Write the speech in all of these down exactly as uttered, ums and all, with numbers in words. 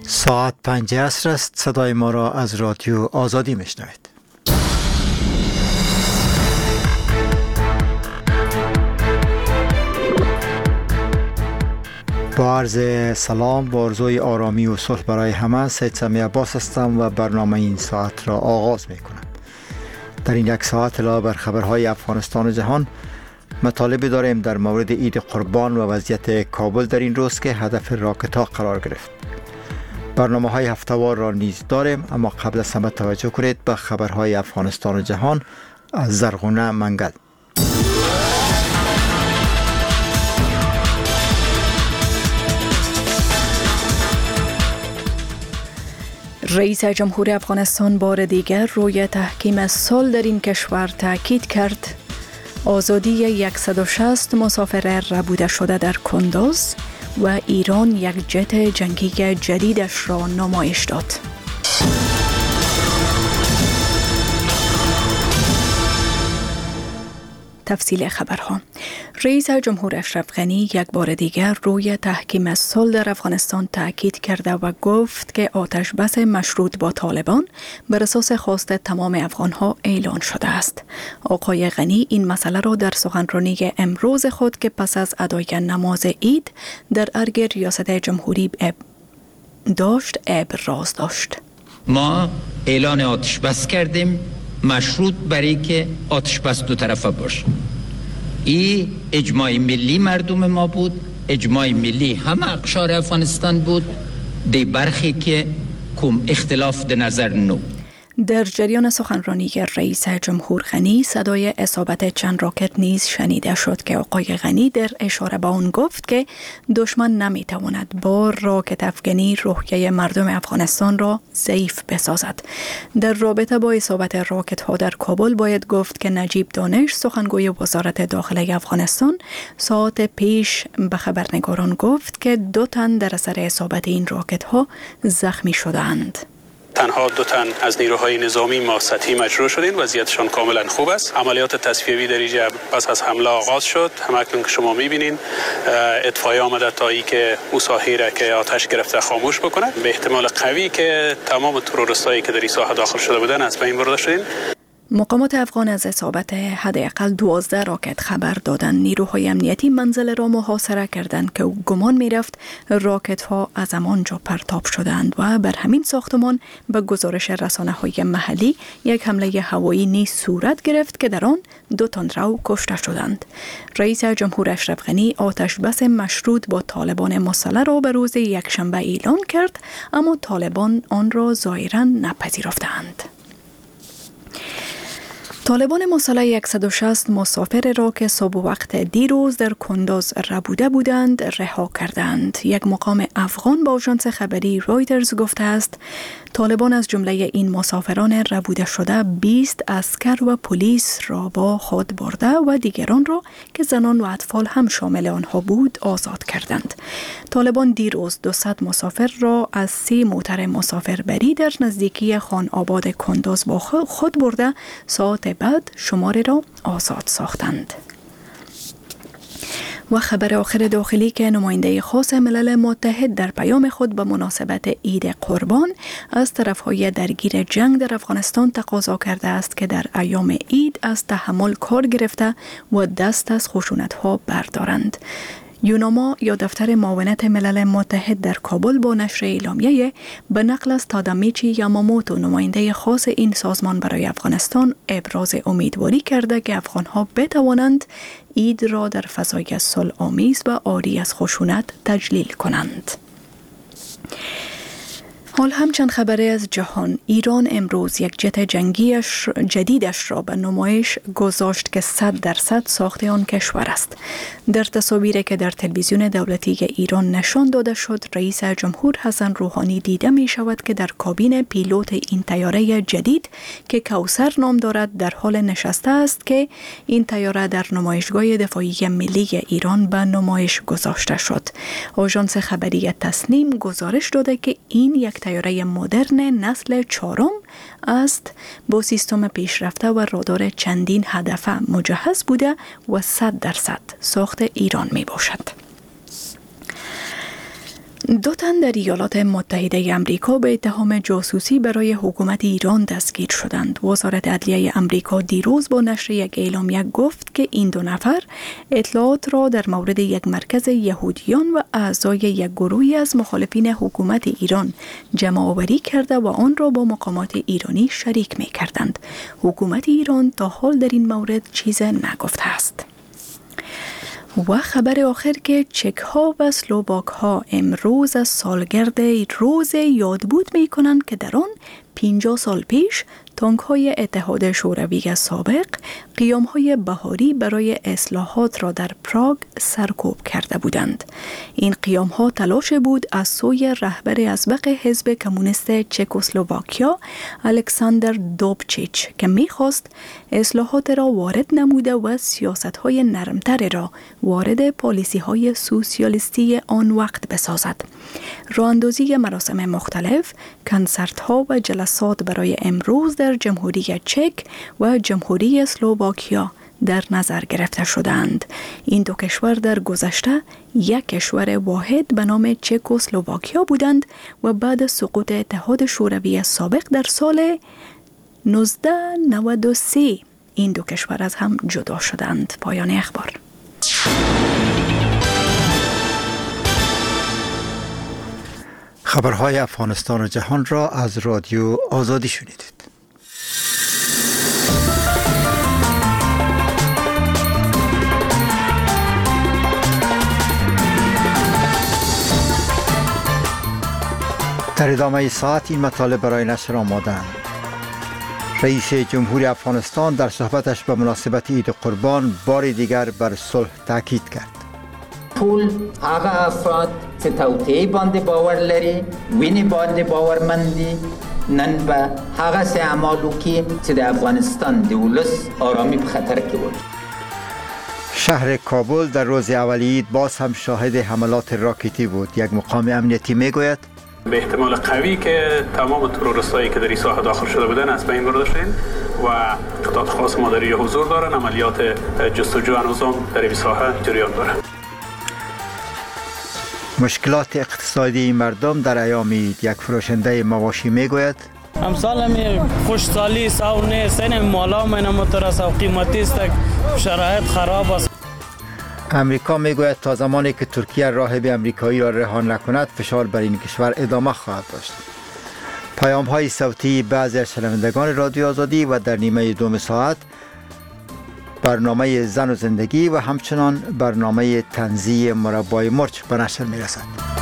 ساعت پنج عصر است. صدای ما را از رادیو آزادی میشنوید. با عرض سلام و آرزوی آرامی و صلح برای همه، سید سمی عباس هستم و برنامه این ساعت را آغاز می کنم. در این یک ساعت علاوه بر خبرهای افغانستان و جهان، مطالبی داریم در مورد عید قربان و وضعیت کابل در این روز که هدف راکت ها قرار گرفت. برنامه های هفته‌وار را نیز داریم، اما قبل از همه توجه کنید به خبرهای افغانستان و جهان از زرغونه منگل. رئیس جمهور افغانستان بار دیگر روی تحکیم صلح در این کشور تاکید کرد. آزادی صد و شصت مسافر ربوده شده در کندوز و ایران یک جت جنگی جدیدش را نمایش داد. تفصیل خبرها. رئیس جمهور اشرف غنی یک بار دیگر روی تحکیم صلح در افغانستان تاکید کرده و گفت که آتش بس مشروط با طالبان بر اساس خواست تمام افغانها اعلان شده است. آقای غنی این مسئله را در سخنرانی امروز خود که پس از ادای نماز عید در ارگ ریاست جمهوری داشت ابراز داشت. ما اعلان آتش بس کردیم، مشروط برای که آتش بس دو طرفه باشه. این اجماع ملی مردم ما بود، اجماع ملی همه اقشار افغانستان بود. دی برخی که کم اختلاف ده نظر نو. در جریان سخنرانی رئیس جمهور غنی صدای اصابت چند راکت نیز شنیده شد که آقای غنی در اشاره به آن گفت که دشمن نمیتواند با راکت افغانی روحیه مردم افغانستان را ضعیف بسازد. در رابطه با اصابت راکت ها در کابل باید گفت که نجیب دانش سخنگوی وزارت داخله افغانستان ساعت پیش به خبرنگاران گفت که دو تن در اثر اصابت این راکت ها زخمی شدند. تنها دو تن از نیروهای نظامی ما سطحی مجروح شدند، وضعیتشان کاملا خوب است. عملیات تصفیه‌ای در اینجا پس از حمله آغاز شد. همکنون که شما می‌بینید اطفائیه آمده تا ای که مساحی که آتش گرفته خاموش بکنه. به احتمال قوی که تمام تروریستایی که در این ساحه داخل شده بودند از بین برده شدند. مقامات افغان از اصابت حداقل دوازده راکت خبر دادند. نیروهای امنیتی منزل را محاصره کردند که گمان می‌رفت راکت ها از آنجا پرتاب شدند و بر همین ساختمان به گزارش رسانه‌های محلی یک حمله هوایی نیز صورت گرفت که در آن دو تندرو کشته شدند. رئیس جمهور اشرف غنی آتش بس مشروط با طالبان مسلح را به روز یکشنبه اعلان کرد، اما طالبان آن را ظاهراً نپذیرفتند. طالبان مسلح صد و شصت مسافر را که صبح وقت دیروز در کندوز ربوده بودند رها کردند. یک مقام افغان با آژانس خبری رویترز گفته است طالبان از جمله این مسافران ربوده شده بیست عسکر و پلیس را با خود برده و دیگران را که زنان و اطفال هم شامل آنها بود آزاد کردند. طالبان دیروز دویست مسافر را از سی موتر مسافربری در نزدیکی خان آباد کندوز با خود برده ساعت بعد شماره را آزاد ساختند. و خبر آخر داخلی که نماینده خاص ملل متحد در پیام خود به مناسبت عید قربان از طرفهای درگیر جنگ در افغانستان تقاضا کرده است که در ایام عید از تحمل کار گرفته و دست از خشونت‌ها بردارند. یوناما یا دفتر معاونت ملل متحد در کابل با نشر اعلامیه به نقل از تادامیچی یاماموتو نماینده خاص این سازمان برای افغانستان ابراز امیدواری کرده که افغانها بتوانند عید را در فضای صلح آمیز و عاری از خشونت تجلیل کنند. حال همچند خبری از جهان. ایران امروز یک جت جنگیش جدیدش را به نمایش گذاشت که صد درصد ساخت آن کشور است. در تصاویری که در تلویزیون دولتی ایران نشان داده شد، رئیس جمهور حسن روحانی دیده می شود که در کابین پیلوت این طیاره جدید که کوثر نام دارد در حال نشسته است که این طیاره در نمایشگاه دفاعی ملی ایران به نمایش گذاشته شد. آژانس خبری تسنیم گزارش داده که این یک طیاره مدرن نسل چهارم است با سیستم پیشرفته و رادار چندین هدفه مجهز بوده و صد درصد ساخت ایران می باشد. دو تن در ایالات متحده امریکا به اتهام جاسوسی برای حکومت ایران دستگیر شدند. وزارت عدلیه امریکا دیروز با نشر یک اعلامیه گفت که این دو نفر اطلاعات را در مورد یک مرکز یهودیان و اعضای یک گروهی از مخالفین حکومت ایران جمع آوری کرده و آن را با مقامات ایرانی شریک می کردند. حکومت ایران تا حال در این مورد چیز نگفته است. و خبر آخر که چک ها و اسلوواک ها امروز از سالگرد روز یادبود می کنند که در آن پنجاه سال پیش تانک های اتحاد شوروی سابق قیام های بهاری برای اصلاحات را در پراگ سرکوب کرده بودند. این قیام ها تلاش بود از سوی رهبر اسبق حزب کمونیست چکسلواکیا الکساندر دوبچیچ که می‌خواست اصلاحات را وارد نموده و سیاست های نرمتر را وارد پالیسی های سوسیالیستی آن وقت بسازد. راه‌اندازی مراسم مختلف، کنسرت ها و جلسات برای امروز در جمهوری چک و جمهوری اسلوواکیا در نظر گرفته شدند. این دو کشور در گذشته یک کشور واحد به نام چکسلواکیا بودند و بعد سقوط اتحاد شوروی سابق در سال نوزده نود و سه این دو کشور از هم جدا شدند. پایان اخبار. خبرهای افغانستان و جهان را از رادیو آزادی شنیدید. در ادامه ساعت این مطالب برای نشر آماده‌اند. رئیس جمهوری افغانستان در صحبتش به مناسبت عید قربان بار دیگر بر صلح تاکید کرد. ټول هغه افراد چې توطئې باندې باور لري وینې باندې باورمند دي نن به هغه څه اعمال وکړي چې د افغانستان د ولس آرامي په خطر کې وي. شهر کابل در روز اول عید باز هم شاهد حملات راکتی بود. یک مقام امنیتی میگوید به احتمال قوی که تمام تروریستایی که در این ساحه داخل شده بودن از بین برده شدن و قطعات خاص مادری حضور دارن. عملیات جستجو هنوزم در این ساحه جریان دارد. مشکلات اقتصادی مردم در ایام عید. یک فروشنده مواشی میگوید امسال همی خوشسالی ساو نیست، این مالا من مترس و قیمتی است، شرایط خراب است. امریکا میگوید تا زمانی که ترکیه راهب امریکایی را رها نکند فشار بر این کشور ادامه خواهد داشت. پیام های صوتی بعضی از شنوندگان رادیو آزادی و در نیمه دوم ساعت برنامه زن و زندگی و همچنان برنامه طنزی مربای مرچ به نشر میرسد.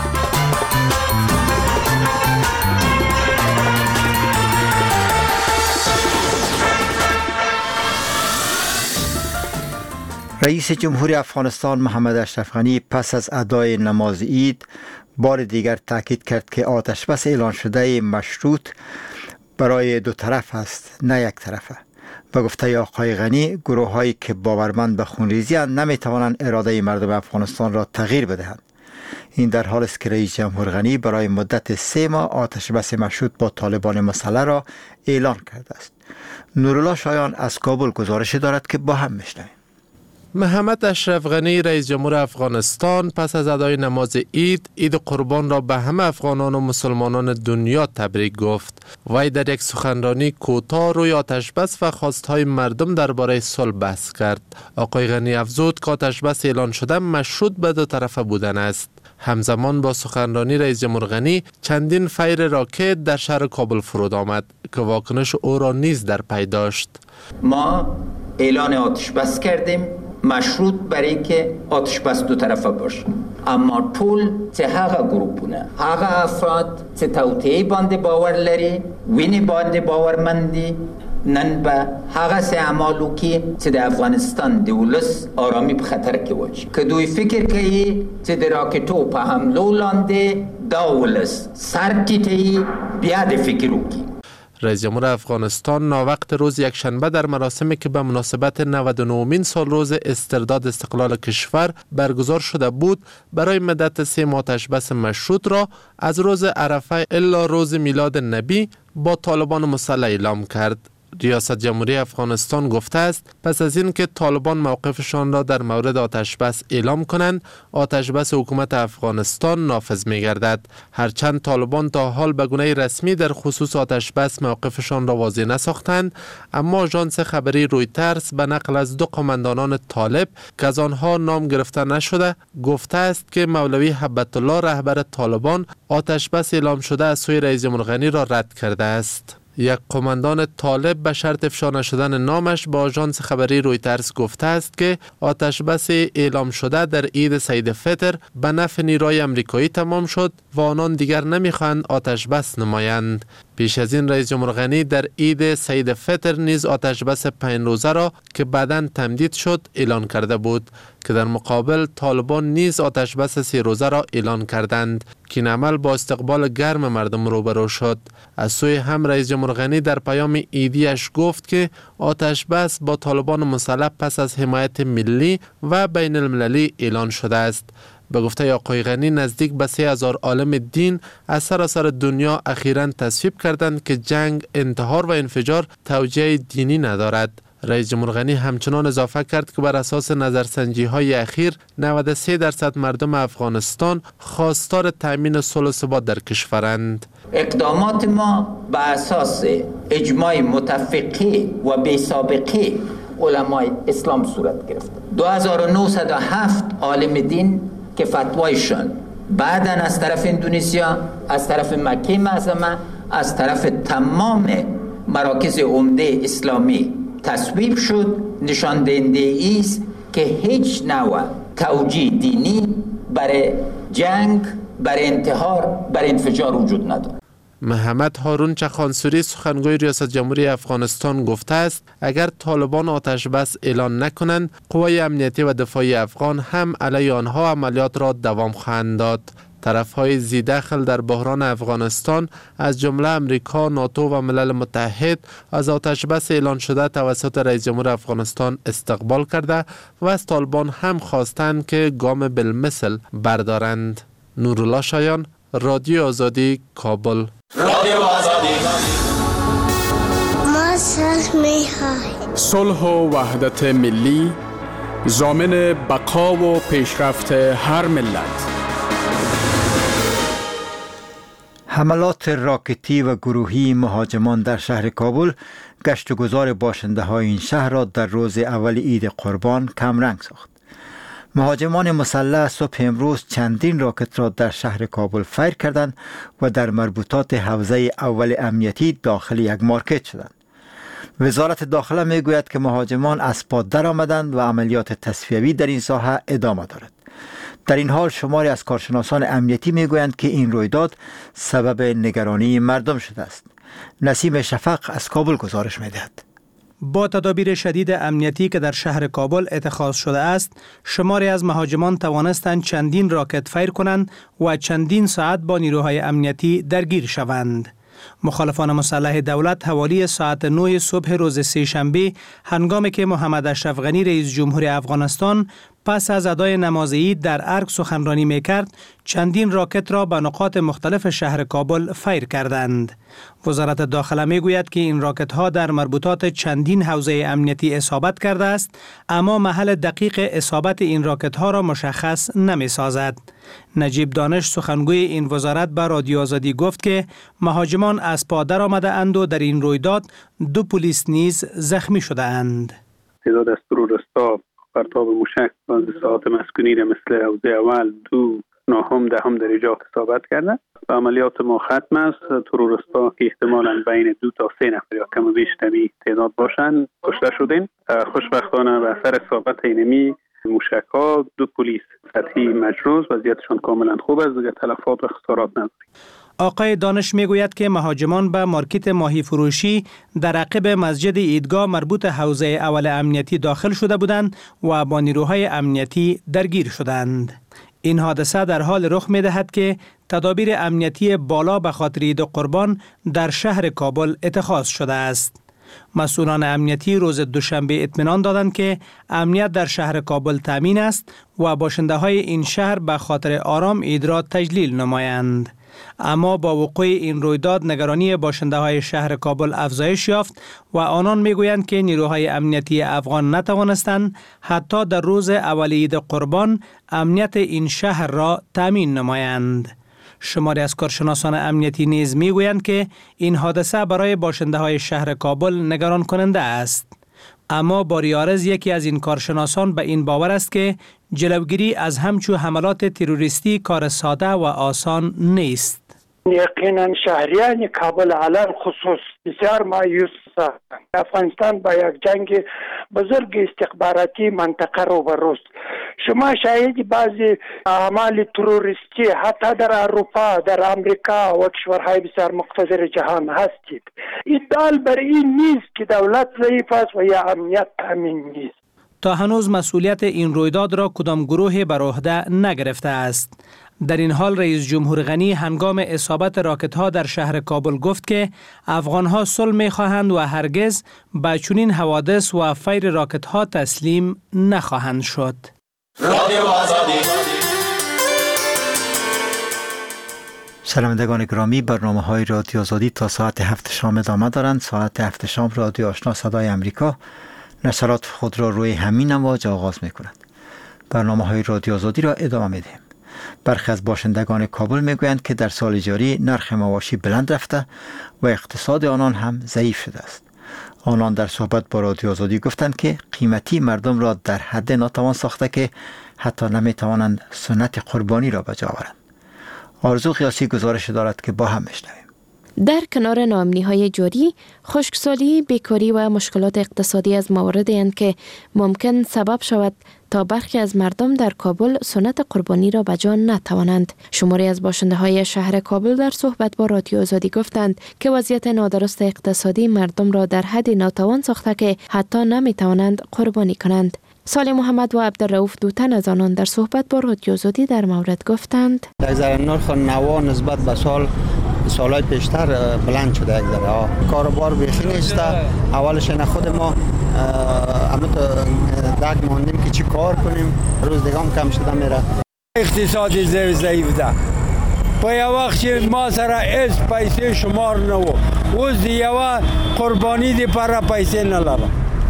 رئیس جمهوری افغانستان محمد اشرف غنی پس از ادای نماز عید بار دیگر تاکید کرد که آتش بس اعلان شده مشروط برای دو طرف است نه یک طرفه. و گفته آقای غنی گروه هایی که باورمند به خونریزی اند نمی توانند اراده مردم افغانستان را تغییر بدهند. این در حال است که رئیس جمهور غنی برای مدت سه ماه آتش بس مشروط با طالبان مسلح را اعلان کرده است. نورالله شایان از کابل گزارش دارد که با هم میشنویم. محمد اشرف غنی رئیس جمهور افغانستان پس از ادای نماز عید عید قربان را به همه افغانان و مسلمانان دنیا تبریک گفت. وی در یک سخنرانی کوتاه روی آتش بس و خواستهای مردم درباره صلح بحث کرد. آقای غنی افزود که آتش بس اعلان شده مشروط به دو طرفه بودن است. همزمان با سخنرانی رئیس جمهور غنی چندین فیر راکت در شهر کابل فرود آمد که واکنش او را نیز در پی داشت. ما اعلان آتش بس کردیم مشروط برای که آتش بس دو طرفه باشه، اما ټول چې هغه ګروپونه هغه افراد چې توطئې باندې باور لري وینې باندې باورمند دي نن به هغه څه اعمال وکړي چې د افغانستان د ولس آرامي په خطر کې واچوي. که دوی فکر کوي چې د راکټو په حملو لاندې دا ولس سر ټیټوي بیا د فکر وکړي. رئیس جمهور افغانستان ناوقت روز یکشنبه در مراسمی که به مناسبت نود و نهمین سال روز استرداد استقلال کشور برگزار شده بود برای مدت سه ماه آتش بس مشروط را از روز عرفه الی روز میلاد نبی با طالبان مسلح اعلام کرد. ریاست جمهوری افغانستان گفته است پس از این که طالبان موقفشان را در مورد آتش بس اعلام کنند، آتش بس حکومت افغانستان نافذ می گردد. هرچند طالبان تا حال به گونه رسمی در خصوص آتش بس موقفشان را واضح نساختند، اما آژانس خبری رویترز به نقل از دو قماندانان طالب که از آنها نام گرفته نشده گفته است که مولوی هبت الله رهبر طالبان آتش بس اعلام شده از سوی رئیس جمهور غنی را رد کرده است. یک قماندان طالب به شرط افشا نشدن نامش با آژانس خبری رویترز گفته است که آتش بس اعلام شده در عید سید فطر به نفع نیروهای امریکایی تمام شد و آنان دیگر نمیخواهند آتش بس نمایند. پیش از این رئیس جمهور غنی در عید سید فطر نیز آتش بس پنج روزه را که بعداً تمدید شد اعلان کرده بود که در مقابل طالبان نیز آتش بس سه روزه را اعلان کردند که این عمل با استقبال گرم مردم روبرو شد. از سوی هم رئیس جمهور غنی در پیام عیدیش گفت که آتش بس با طالبان مسلح پس از حمایت ملی و بین المللی اعلان شده است. به گفته آقای غنی نزدیک به سه هزار عالم دین از سراسر دنیا اخیراً تصویب کردند که جنگ، انتحار و انفجار توجیه دینی ندارد. رئیس جمهور غنی همچنان اضافه کرد که بر اساس نظرسنجی های اخیر نود و سه درصد مردم افغانستان خواستار تأمین صلح و ثبات در کشورند. اقدامات ما بر اساس اجماع متفقه و بی سابقه علمای اسلام صورت گرفت. دو هزار و نهصد و هفت عالم دین که فتوایشان بعداً از طرف اندونزیا، از طرف مکه معظمه، از طرف تمام مراکز عمده اسلامی تصویب شد، نشان دهنده است که هیچ نوع توجیه دینی برای جنگ، برای انتحار، برای انفجار وجود ندارد. محمد هارون چخانسوری سخنگوی ریاست جمهوری افغانستان گفته است اگر طالبان آتش بس اعلان نکنند، قوای امنیتی و دفاعی افغان هم علیه آنها عملیات را دوام خواهند داد. طرف‌های ذی‌دخل در بحران افغانستان از جمله امریکا، ناتو و ملل متحد از آتش بس اعلان شده توسط رئیس جمهور افغانستان استقبال کرده و از طالبان هم خواستند که گام بالمثل بردارند. نورالله شایان، رادیو آزادی، کابل. رادیو آزادی. ما صلح می‌خواهیم. صلح و وحدت ملی ضامن بقا و پیشرفت هر ملت. حملات راکتی و گروهی مهاجمان در شهر کابل گشت و گذار باشنده های این شهر را در روز اول عید قربان کمرنگ ساخت. مهاجمان مسلح صبح امروز چندین راکت را در شهر کابل فیر کردند و در مربوطات حوزه اول امنیتی داخل یک مارکت شدند. وزارت داخله می گوید که مهاجمان از پا در آمدند و عملیات تصفیوی در این ساحه ادامه دارد. در این حال شماری از کارشناسان امنیتی می گویند که این رویداد سبب نگرانی مردم شده است. نسیم شفق از کابل گزارش می دهد. با تدابیر شدید امنیتی که در شهر کابل اتخاذ شده است، شماری از مهاجمان توانستند چندین راکت فیر کنند و چندین ساعت با نیروهای امنیتی درگیر شوند. مخالفان مسلح دولت حوالی ساعت نه صبح روز سه‌شنبه هنگامی که محمد اشرف غنی رئیس جمهور افغانستان پس از ادای نماز عید در ارگ سخنرانی می‌کرد، چندین راکت را به نقاط مختلف شهر کابل فیر کردند. وزارت داخله می‌گوید که این راکت‌ها در مربوطات چندین حوزه امنیتی اصابت کرده است، اما محل دقیق اصابت این راکت‌ها را مشخص نمی‌سازد. نجیب دانش سخنگوی این وزارت به رادیو آزادی گفت که مهاجمان از پا در آمده اند و در این رویداد دو پلیس نیز زخمی شده اند. تعداد از تروریست‌ها پرتاب موشک از ساعات مسکونی را مثل حوزه اول، دو، نهم، دهم در اینجا اصابت کردند. عملیات ما ختم است. تروریست‌ها که احتمالاً بین دو تا سه نفر یا کم و بیش تمی تعداد باشند کشته شدند. خوشبختانه به اثر اصابت اینمی موشک‌ها دو پلیس سطحی مجروح، وضعیتشان کاملا خوب است، دیگر تلفات و خسارات ندارند. آقای دانش میگوید که مهاجمان به مارکت ماهی فروشی در عقب مسجد عیدگاه مربوط حوزه اول امنیتی داخل شده بودند و با نیروهای امنیتی درگیر شدند. این حادثه در حال رخ می دهد که تدابیر امنیتی بالا به خاطر عید قربان در شهر کابل اتخاذ شده است. مسئولان امنیتی روز دوشنبه اطمینان دادند که امنیت در شهر کابل تامین است و باشنده های این شهر به خاطر آرام عید را تجلیل نمایند. اما با وقوع این رویداد نگرانی باشنده های شهر کابل افزایش یافت و آنان میگویند که نیروهای امنیتی افغان نتوانستند حتی در روز اول عید قربان امنیت این شهر را تامین نمایند. شماری از کارشناسان امنیتی نیز میگویند که این حادثه برای باشنده های شهر کابل نگران کننده است. اما باریارز یکی از این کارشناسان به این باور است که جلوگیری از همچو حملات تروریستی کار ساده و آسان نیست. یقینا شهریان کابل علل خصوص بسیار مایوس هستند. افغانستان با یک جنگ بزرگ استخباراتی منطقه روبروست. شما شاهد بعضی اعمال تروریستی حتی در اروپا، در امریکا و کشورهای بسیار مقتدر جهان هستید. ادعا بر این نیست که دولت ضعیف است و یا امنیت تامین نیست. تا هنوز مسئولیت این رویداد را کدام گروه بر عهده نگرفته است. در این حال رئیس جمهور غنی هنگام اصابت راکت ها در شهر کابل گفت که افغان ها صلح می خواهند و هرگز به چنین حوادث و فیر راکت ها تسلیم نخواهند شد. شنوندگان گرامی، برنامه های رادیو آزادی تا ساعت هفت شام ادامه دارند. ساعت هفت شام رادیو آشنا صدای امریکا نشرات خود را روی همین امواج آغاز می کند. برنامه های رادیو آزادی را ادامه می دهیم. برخی از باشندگان کابل می گویند که در سال جاری نرخ مواشی بلند رفته و اقتصاد آنان هم ضعیف شده است. آنان در صحبت با رادیو آزادی گفتند که قیمتی مردم را در حد ناتوان ساخته که حتی نمی توانند سنت قربانی را به جا آورند. آرزو قیاسی گزارش دارد که با هم بشنویم. در کنار ناامنی‌های جاری، خشکسالی، بیکاری و مشکلات اقتصادی از مواردی اند که ممکن سبب شود تا برخی از مردم در کابل سنت قربانی را به جا نتوانند. شماری از باشنده های شهر کابل در صحبت با رادیو آزادی گفتند که وضعیت نادرست اقتصادی مردم را در حد ناتوان ساخته که حتی نمی توانند قربانی کنند. صالح محمد و عبدالرؤوف دوتن از آنان در صحبت با رادیو آزادی در مورد گفتند یک ذره نرخ نوا نسبت به سال سالهای پیشتر بلند شده. یک ذره کاروبار بیخی نیست. اولش نه خود ما اما دک ماندیم که چی کار کنیم، روز دیگه هم کم شده میره. اقتصادی ضعیف ده. په یو وخت چې ما سره هیڅ پیسې شمار نه و، اوس د یوه قرباني دپاره پیسې نه لرم.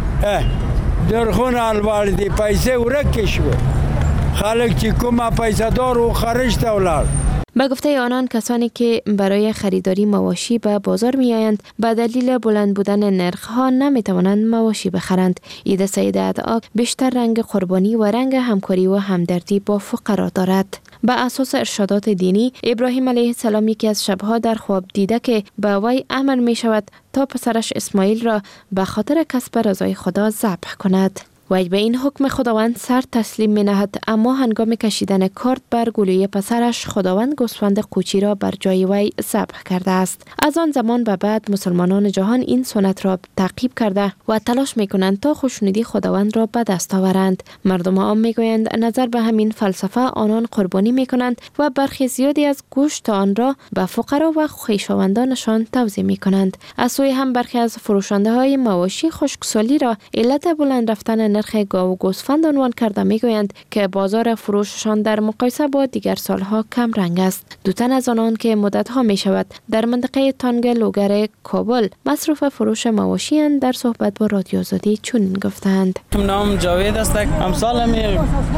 درخونه الوار دي، پیسې ورکې شوې. خلک چې کومه پیسه دار و خارج ته ولاړ. به گفته آنان کسانی که برای خریداری مواشی به بازار می آیند به دلیل بلند بودن نرخ ها نمی توانند مواشی بخرند. عید سید ادعا بیشتر رنگ قربانی و رنگ همکاری و همدردی با فقرا دارد. به اساس ارشادات دینی، ابراهیم علیه السلام یکی از شبها در خواب دیده که به وی امر می شود تا پسرش اسماعیل را به خاطر کسب رضای خدا ذبح کند. وی به این حکم خداوند سر تسلیم می نهد، اما هنگام کشیدن کارد بر گلوی پسرش خداوند گوسفند قوچی را بر جای وی ذبح کرده است. از آن زمان به بعد مسلمانان جهان این سنت را تعقیب کرده و تلاش می کنند تا خوشنودی خداوند را به دست آورند. مردم عام می گویند نظر به همین فلسفه آنان قربانی می کنند و برخی زیادی از گوشت آن را به فقرا و خویشاوندانشان توزیع می کنند. از سوی هم برخی از فروشنده های مواشی خشکسالی را علت بلند رفتن نرخ گاو و گوسفند عنوان کرده میگویند که بازار فروششان در مقایسه با دیگر سالها کم رنگ است. دو تن از آنان که مدتها می شود در منطقه تانگ لوگر کابل مصروف فروش مواشی اند در صحبت با رادیو آزادی چنین گفتند. نام جاوید است. امسال می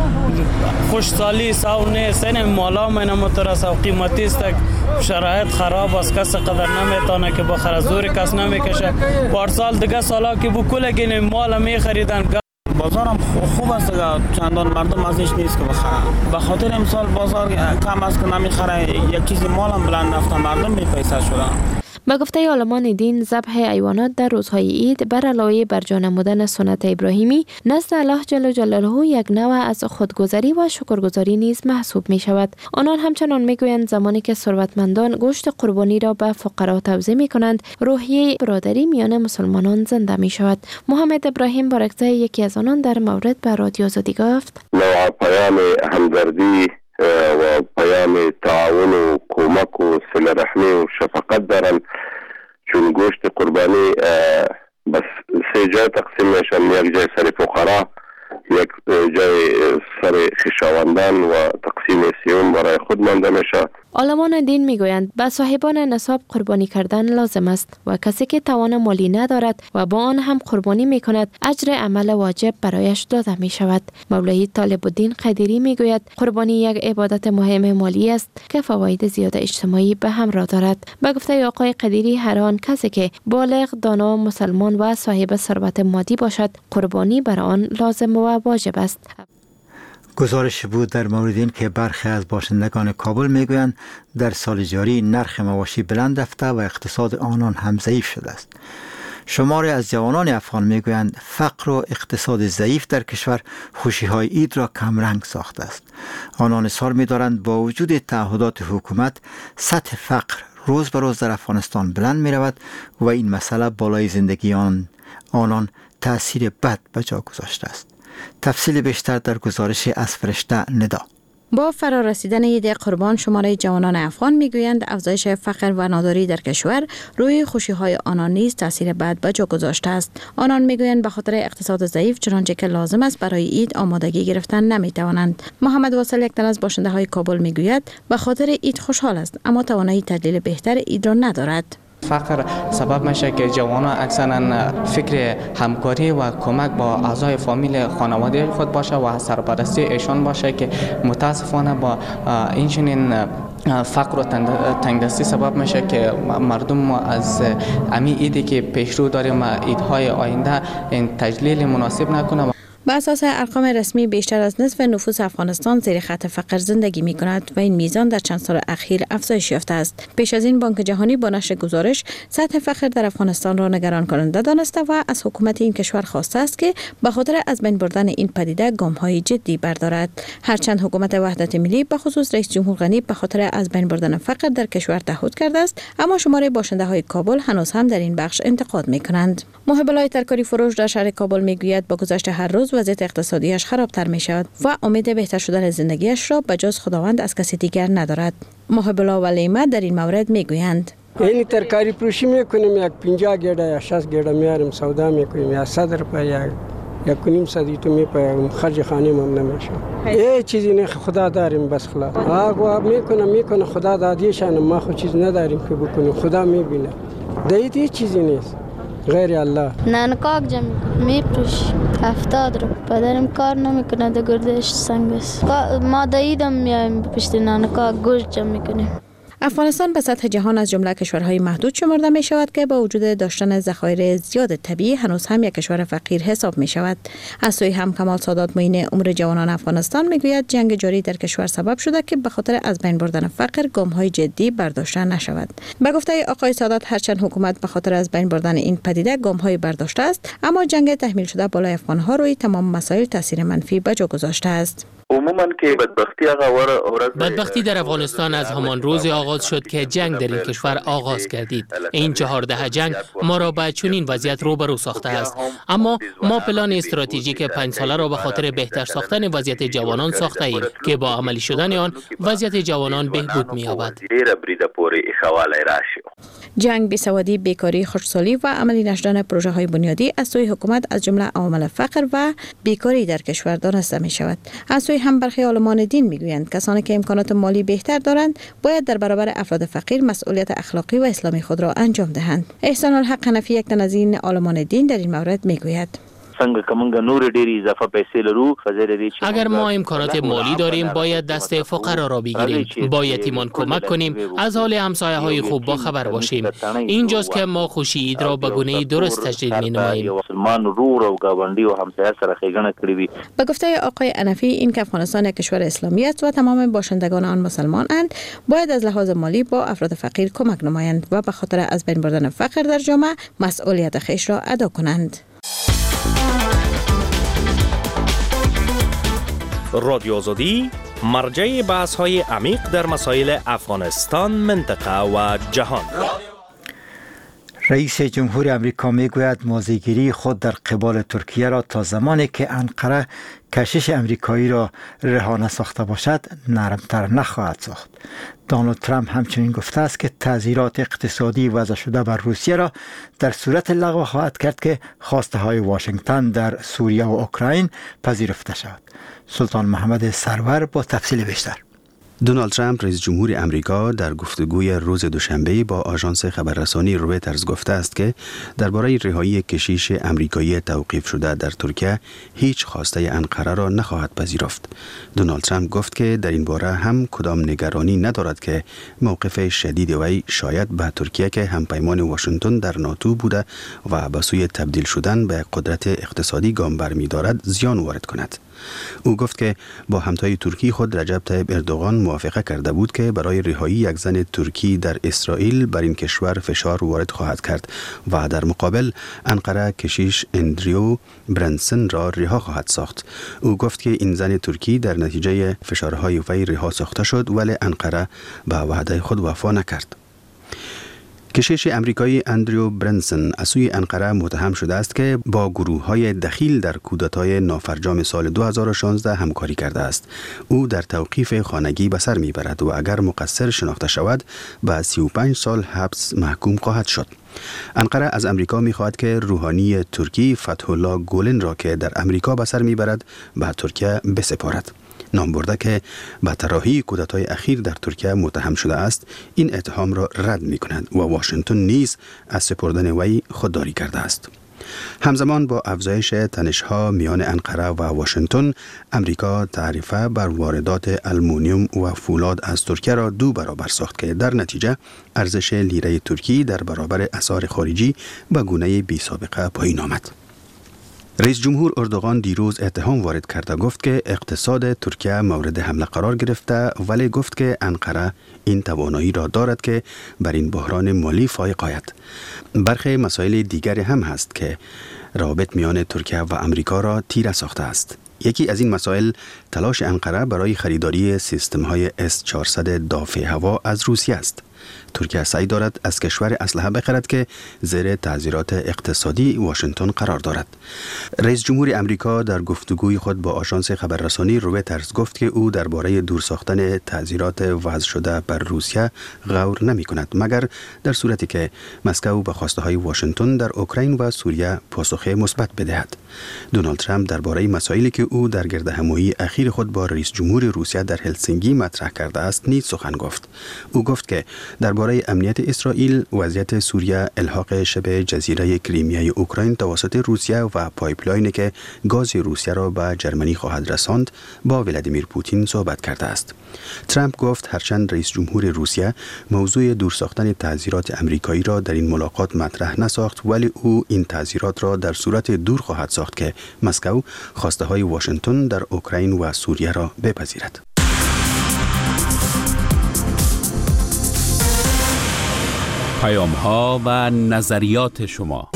خوشحالی ساونه سن مالا من مترس و قیمتی است. شرایط خراب است، کس قدر نمیتونه که بخره، زور کس نمیکشه. پارسال دیگه سالا که بکل گین مال می خریدن. بازارم خوب است، چندان مردم ازش نیست که بخرن. به خاطر امسال بازار کم است که نمیخره، یک چیزی مالم بلند رفته، مردم میپیسه شدن. به گفته علمان دین، ذبح حیوانات در روزهای عید بر علاوه بر جا نمودن سنت ابراهیمی نزد الله جل جلاله یک نوع از خودگذری و شکرگزاری نیز محسوب می شود. آنان همچنان می گویند زمانی که ثروتمندان گوشت قربانی را به فقرا توزیع می کنند، روحیه برادری میان مسلمانان زنده می شود. محمد ابراهیم بارکزای یکی از آنان در مورد به رادیو آزادی گفت: نوع پیام همدردی و پیام تعاون و کمک و صله رحمی و شفقت دارن، چون گوشت قربانی بس سه جای تقسیم میشن، یک جای سر فقرا، یک جای سر خویشاوندان و تقسیم تقسیم سیوم برای خود مانده میشه. عالمان دین میگویند به صاحبان نصاب قربانی کردن لازم است و کسی که توان مالی ندارد و با آن هم قربانی میکند اجر عمل واجب برایش داده می شود. مولوی طالب الدین قدیری میگوید قربانی یک عبادت مهم مالی است که فواید زیاد اجتماعی به همراه دارد. به گفته آقای قدیری هر آن کسی که بالغ، دانا، مسلمان و صاحب ثروت مادی باشد قربانی بر آن لازم و واجب است. گزارش بود در مورد این که برخی از باشندگان کابل میگویند در سال جاری نرخ مواشی بلند رفته و اقتصاد آنان هم ضعیف شده است. شماری از جوانان افغان میگویند فقر و اقتصاد ضعیف در کشور خوشی‌های عید را کمرنگ ساخته است. آنان اصرار می‌دارند با وجود تعهدات حکومت سطح فقر روز به روز در افغانستان بلند می‌رود و این مسئله بالای زندگی آن آنان تأثیر بد به جا گذاشته است. تفصیل بیشتر در گزارش از فرشته ندا. با فرارسیدن عید قربان شماره جوانان افغان میگویند افزایش فقر و ناداری در کشور روی خوشی‌های آنان نیز تاثیر بد به جا گذاشته است. آنان میگویند به خاطر اقتصاد ضعیف چنانچه که لازم است برای عید آمادگی گرفتن نمیتوانند. محمد واصل یک تن از باشنده‌های کابل میگوید به خاطر عید خوشحال است اما توانایی تحلیل بهتر عید را ندارد. فقر سبب میشه که جوانان اکثرا فکر همکاری و کمک با اعضای فامیل خانواده خود باشه و سرپرستی ایشان باشه که متاسفانه با این چنین فقر و تنگدستی سبب میشه که مردم از امی ایدی که پیشرو داریم ایدهای آینده این تجلیل مناسب نکنه. به اساس ارقام رسمی بیشتر از نصف نفوس افغانستان زیر خط فقر زندگی می کند و این میزان در چند سال اخیر افزایش یافته است. پیش از این بانک جهانی با نشر گزارش سطح فقر در افغانستان را نگران کننده دانسته و از حکومت این کشور خواسته است که به خاطر از بین بردن این پدیده گام‌های جدی بردارد. هرچند حکومت وحدت ملی به خصوص رئیس جمهور غنی به خاطر از بین بردن فقر در کشور تعهد کرده است، اما شمار باشنده‌های کابل هنوز هم در این بخش انتقاد می‌کنند. محب الله ترکاری فروش در شهر کابل میگوید با گذشت هر روز وضعیت اقتصادیش خرابتر می شود و امید بهتر شدن زندگیش را به جز خداوند از کسی دیگر ندارد. محب الله و لیمه در این مورد می گویند این ترکاری فروشی میکنیم، یک پنجاه گیره یا شصت گیره میاریم سودا میکنیم، یا صد روپیه یا یک کنیم صدی تو میپایم، خرج خانه هم نمیشه. یه چیزی نه خدا داریم بس خلاص. آقا میکنه میکنه خدا دادیشان، ما خود چیز نداریم که بکنیم، خدا میبینه. دیگه هیچ چیزی نیست غیر الله. نانکاک جمع میپروش هفتاد رو پدرم کار نمیکنه در گردش سنگ است. ما داییدم میایم پشت نانکاک گوشت جمع میکنیم. افغانستان به سطح جهان از جمله کشورهای محدود شمرده می شود که با وجود داشتن ذخایر زیاد طبیعی هنوز هم یک کشور فقیر حساب می شود. از سوی هم کمال سادات معین امور جوانان افغانستان می گوید جنگ جاری در کشور سبب شده که به خاطر از بین بردن فقر گام‌های جدی برداشته نشود. به گفته آقای سادات هرچند حکومت به خاطر از بین بردن این پدیده گام‌های برداشته است، اما جنگ تحمیل شده بالای افغان‌ها روی تمام مسائل تاثیر منفی به جا گذاشته است. عموما که بدبختی بدبختی در افغانستان از همان روز آغاز شد که جنگ در این کشور آغاز کردید. این چهارده جنگ ما را به چنین وضعیت روبرو ساخته است، اما ما پلان استراتژیک پنج ساله را به خاطر بهتر ساختن وضعیت جوانان ساخته ایم که با عملی شدن آن وضعیت جوانان بهبود می‌یابد. جنگ، بیسوادی، بیکاری، خشکسالی و عملی نشدن پروژه های بنیادی از سوی حکومت از جمله عوامل فقر و بیکاری در کشور دانسته می شود. از سوی هم برخی عالمان دین می گویند کسانی که امکانات مالی بهتر دارند باید در برابر افراد فقیر مسئولیت اخلاقی و اسلامی خود را انجام دهند. احسان الحق حنفی یک تن از این عالمان دین در این مورد می گوید اگر ما امکانات مالی داریم باید دست فقرا را بگیریم، با یتیمان کمک کنیم، از حال همسایه های خوب با خبر باشیم. اینجاست که ما خوشی عید را به گونه درست تجلیل می نماییم. به گفته آقای حنفی این که افغانستان یک کشور اسلامی است و تمام باشندگان آن مسلمان اند، باید از لحاظ مالی با افراد فقیر کمک نمایند و به خاطر از بین بردن فقر در جامعه مسئولیت خویش را ادا کنند. رادیو آزادی مرجع بحث‌های عمیق در مسائل افغانستان، منطقه و جهان. رئیس جمهور امریکا میگوید موضع‌گیری خود در قبال ترکیه را تا زمانی که انقره کشش امریکایی را رها نساخته باشد نرمتر نخواهد ساخت. دونالد ترامپ همچنین گفته است که تعزیرات اقتصادی وضع شده بر روسیه را در صورت لغو خواهد کرد که خواسته های واشنگتن در سوریه و اوکراین پذیرفته شود. سلطان محمد سرور با تفصیل بیشتر. دونالد ترامپ رئیس جمهور امریکا در گفتگوی روز دوشنبه با آژانس خبررسانی رویترز گفته است که درباره رهایی کشیش امریکایی توقیف شده در ترکیه هیچ خواسته انقره را نخواهد پذیرفت. دونالد ترامپ گفت که در این باره هم کدام نگرانی ندارد که موقف شدید وی شاید به ترکیه که همپیمان واشنگتن در ناتو بوده و به سوی تبدیل شدن به قدرت اقتصادی گام برمی‌دارد زیان وارد کند. او گفت که با همتای ترکی خود رجب طیب اردوغان موافقه کرده بود که برای رهایی یک زن ترکی در اسرائیل بر این کشور فشار وارد خواهد کرد و در مقابل انقره کشیش اندریو برنسن را رها خواهد ساخت. او گفت که این زن ترکی در نتیجه فشارهای وی رها ساخته شد ولی انقره به وعده خود وفا نکرد. کشیش امریکایی اندریو برنسن از سوی انقره متهم شده است که با گروه‌های دخیل در کودتای نافرجام سال دو هزار و شانزده همکاری کرده است. او در توقیف خانگی به سر میبرد و اگر مقصر شناخته شود به سی و پنج سال حبس محکوم خواهد شد. انقره از امریکا می‌خواهد که روحانی ترکی فتح الله گولن را که در امریکا به سر میبرد به ترکیه بسپارد. نام برده که به طراحی کودتای اخیر در ترکیه متهم شده است، این اتهام را رد می کند و واشنگتن نیز از سپردن وی خودداری کرده است. همزمان با افزایش تنش‌ها میان انقره و واشنگتن، امریکا تعرفه بر واردات آلومینیوم و فولاد از ترکیه را دو برابر ساخت که در نتیجه ارزش لیره ترکی در برابر اسعار خارجی به گونه بی سابقه پایین آمد. رئیس جمهور اردوغان دیروز اتهام وارد کرده گفت که اقتصاد ترکیه مورد حمله قرار گرفته، ولی گفت که انقره این توانایی را دارد که بر این بحران مالی فائق آید. برخی مسائل دیگر هم هست که روابط میان ترکیه و امریکا را تیره ساخته است. یکی از این مسائل تلاش انقره برای خریداری سیستم‌های اس چهارصد دافع هوا از روسیه است. ترکیه سعی دارد از کشور اسلحه بخرد که زیر تعزیرات اقتصادی واشنگتن قرار دارد. رئیس جمهور امریکا در گفتگوی خود با آژانس خبررسانی رویترز گفت که او درباره دور ساختن تعزیرات وضع شده بر روسیه غور نمی کند مگر در صورتی که مسکو به خواسته های واشنگتن در اوکراین و سوریه پاسخ مثبت بدهد. دونالد ترامپ درباره مسائلی که او در گردهمایی اخیر خود با رئیس جمهور روسیه در هلسینکی مطرح کرده است نیز سخن گفت. او گفت که درباره امنیت اسرائیل، وضعیت سوریه، الحاق شبه جزیره کریمیای اوکراین توسط روسیه و پایپلاینی که گاز روسیه را به جرمنی خواهد رساند با ولادیمیر پوتین صحبت کرده است. ترامپ گفت هرچند رئیس جمهور روسیه موضوع دور ساختن تعزیرات امریکایی را در این ملاقات مطرح نساخت، ولی او این تعزیرات را در صورت دور خواهد ساخت که مسکو خواسته های واشنگتن در اوکراین و سوریه را بپذیرد. پیام ها و نظریات شما.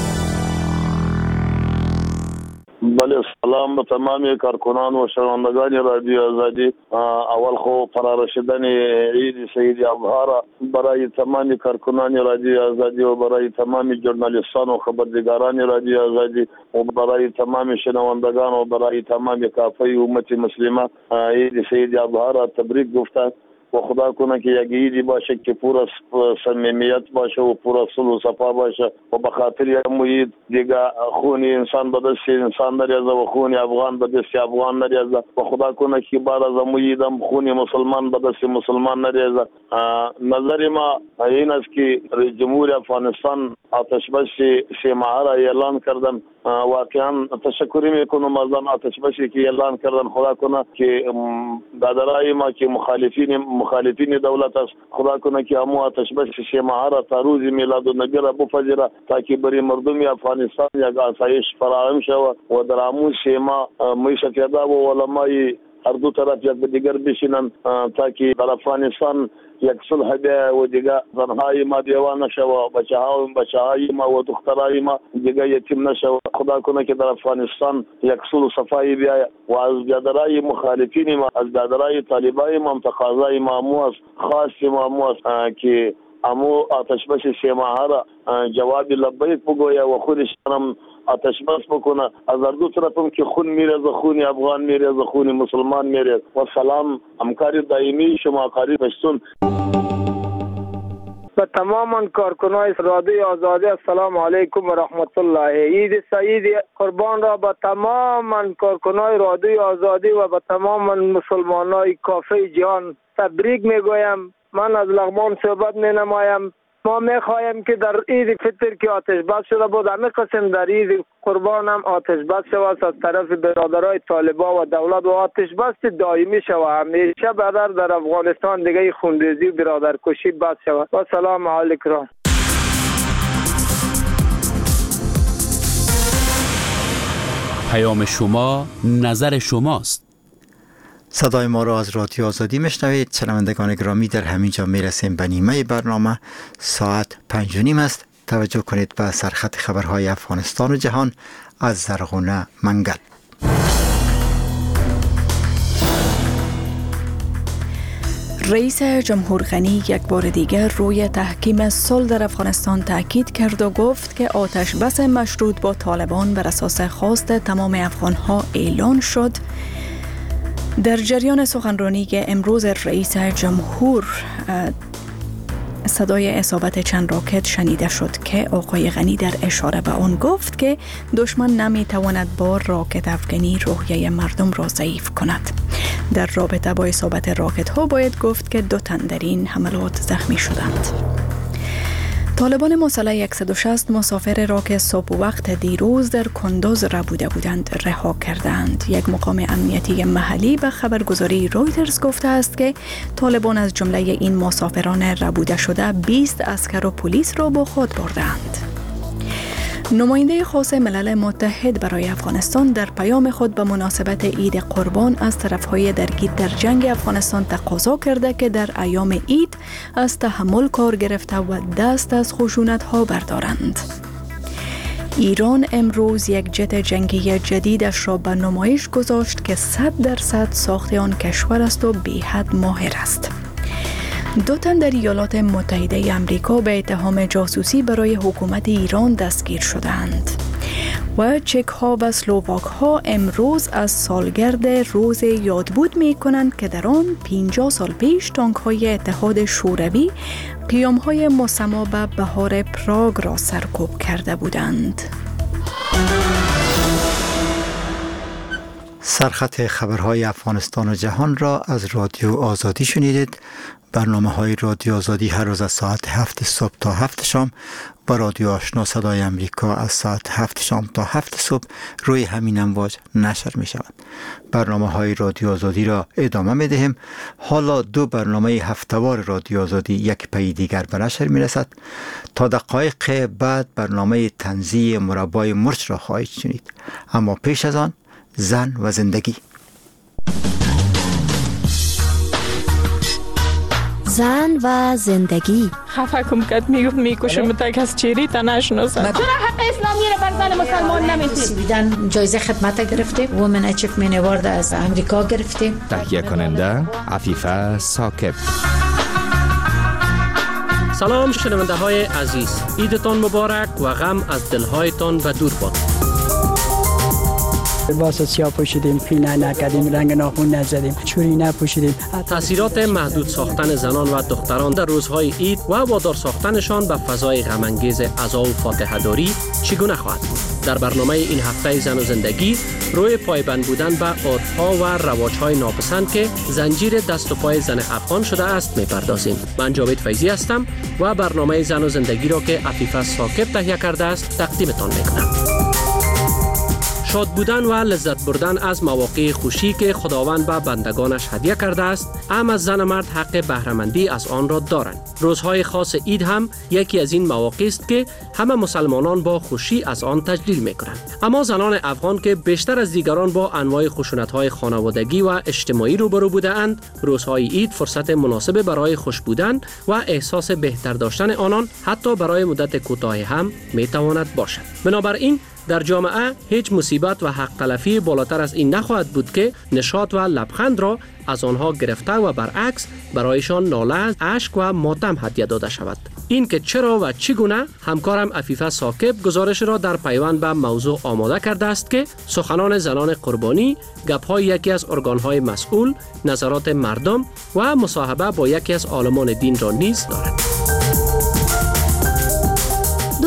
بله، سلام به تمامی کارکنان و شنوندگان رادیو آزادی. اول خو فرارسیدن عید سید ابهار برای تمامی کارکنان رادیو آزادی و برای تمامی ژورنالیستان و خبرنگاران رادیو آزادی و برای تمامی شنوندگان و برای تمامی کافه امت مسلمه عید سید ابهار تبریک گفته و خدا کنه که یک عیدی باشه که پر از صمیمیت باشه و پر از صلح و صفا باشه و به خاطر یک عید دیگه خون انسان به دست انسان نریزه و خون افغان به دست افغان نریزه و خدا کنه که بعد از عید هم خون مسلمان به دست مسلمان نریزه. نظر ما این است که رئیس جمهور افغانستان آتش بس سه ماهه را اعلان کردن. واقعا تشکر میکنم از آن آتش بسی که اعلان کردن. خدا کنه که دادرای ما که مخالفین مخالفین دولت است، خدا کنه که همو آتش بس سه ماهه را تا روز میلاد النبی را بپذیره تا که برای مردم افغانستان یک آسایش فراهم شود و در همو سه ماه معیشت یافتگان و علمای هر دو طرف یک به دیگر بشینن تا که در افغانستان یک صلح بیا و دیگه زنهای ما دیوان نشوه، بچه ها بچه های ما و دخترهای ما دیگه یتیم نشوه. خدا کنه که در افغانستان یک صلح و صفایی بیا و از بیادرای مخالفین ما، از بیادرای طالبای ما تقاضای ما مو است، خاص ما مو است که امو آتش بس سه ماهه را جواب لبیک بگویه و خودش هم آتش بس بکنه. از هر دو طرفم که خون میریزه، خون افغان میریزه، خون مسلمان میریزه. و سلام، همکاری دائمی شما قاری پشتون. و تماما کارکنای رادیوی آزادی السلام علیکم و رحمت الله. عید سعید قربان را به تماما کارکنای رادیوی آزادی و به تمام مسلمانای کافه جهان تبریک میگویم. من از لغمان صحبت می نمایم. ما می خواهیم که در عید فطر که آتش بس شده بود، همه قسم در عید قربان هم آتش بس شود از طرف برادرای طالبا و دولت و آتش بس دائمی شود. همیشه برادر در افغانستان دیگه خونریزی و برادرکشی بس شود. و سلام علیکم. پیام شما نظر شماست. صدای ما را از رادیو آزادی میشنوید. شنوندگان گرامی، در همین جا میرسیم به نیمه برنامه. ساعت پنج و نیم است. توجه کنید به سرخط خبرهای افغانستان و جهان از زرغونه منگل. رئیس جمهور غنی یک بار دیگر روی تحکیم صلح در افغانستان تاکید کرد و گفت که آتش بس مشروط با طالبان بر اساس خواست تمام افغانها اعلان شد. در جریان سخنرانی که امروز رئیس جمهور صدای اصابت چند راکت شنیده شد که آقای غنی در اشاره به آن گفت که دشمن نمیتواند با راکت افغانی روحیه مردم را ضعیف کند. در رابطه با اصابت راکت ها باید گفت که دو تن در این حملات زخمی شدند. طالبان مسلح صد و شصت مسافر را که صبح وقت دیروز در کندوز را بوده بودند رها کردند. یک مقام امنیتی محلی به خبرگزاری رویترز گفته است که طالبان از جمله این مسافران ربوده شده بیست عسکر و پلیس را با خود بردند. نماینده خاص ملل متحد برای افغانستان در پیام خود به مناسبت عید قربان از طرفهای درگیر در جنگ افغانستان تقاضا کرده که در ایام عید از تحمل کار گرفته و دست از خشونت‌ها بردارند. ایران امروز یک جت جنگی جدیدش را به نمایش گذاشت که صد درصد ساخت آن کشور است و بی‌حد ماهر است. دو تن در ایالات متحده آمریکا به اتهام جاسوسی برای حکومت ایران دستگیر شدند. و چک ها و اسلواک ها امروز از سالگرد روز یادبود می کنند که در آن پنجاه سال پیش تانک های اتحاد شوروی قیام های مسما به بهار پراگ را سرکوب کرده بودند. سرخط خبرهای افغانستان و جهان را از رادیو آزادی شنیدید. برنامه های رادیو آزادی هر روز از ساعت هفت صبح تا هفت شام با رادیو آشنا صدای امریکا از ساعت هفت شام تا هفت صبح روی همین امواج نشر می شود. برنامه های رادیو آزادی را ادامه می دهیم. حالا دو برنامه هفته‌وار رادیو آزادی یک پی دیگر به نشر می رسد. تا دقایق بعد برنامه طنزی مربای مرچ را خواهید شنید. اما پیش از آن زن و زندگی. زن و زندگی. خفه کم کد میگفت میکشم تا کس چیری تا نشناسم. چرا حق اسلامی را بر زن مسلمان نمیدید؟ سویدن جایزه خدمت گرفته، وومن اچیومنت اوارد از امریکا گرفته. تهیه کننده عفیفه ساکب. سلام شنونده های عزیز، عیدتان مبارک و غم از دلهایتان به دور باد. لباس سیاه پوشیدیم، پینه نکردیم، رنگ ناخن نزدیم، چوری نپوشیدیم. تاثیرات محدود ساختن زنان و دختران در روزهای عید و وادار ساختنشان به فضای غم انگیز عزا و فاتحه داری چگونه خواهد بود؟ در برنامه این هفته زن و زندگی روی پایبند بودن به عرف‌ها و رواج‌های ناپسند که زنجیر دست و پای زن افغان شده است می‌پردازیم. من جاوید فیضی هستم و برنامه زن و زندگی را که عفیفه ساکب تهیه کرده است تقدیمتان می‌کنم. شاد بودن و لذت بردن از مواقع خوشی که خداوند به بندگانش هدیه کرده است، هم از زن و مرد حق بهره‌مندی از آن را دارند. روزهای خاص عید هم یکی از این مواقع است که همه مسلمانان با خوشی از آن تجلیل می‌کنند. اما زنان افغان که بیشتر از دیگران با انواع خشونت‌های خانوادگی و اجتماعی روبرو بوده‌اند، روزهای عید فرصت مناسب برای خوش بودن و احساس بهتر داشتن آنان حتی برای مدت کوتاهی هم می‌تواند باشد. بنابراین در جامعه هیچ مصیبت و حق تلفی بالاتر از این نخواهد بود که نشاط و لبخند را از آنها گرفته و برعکس برایشان ناله، اشک و ماتم هدیه داده شود. این که چرا و چگونه، همکارم عفیفه ساکب گزارش را در پیوند به موضوع آماده کرده است که سخنان زنان قربانی، گپ‌های یکی از ارگان‌های مسئول، نظرات مردم و مصاحبه با یکی از عالمان دین را نیز دارد.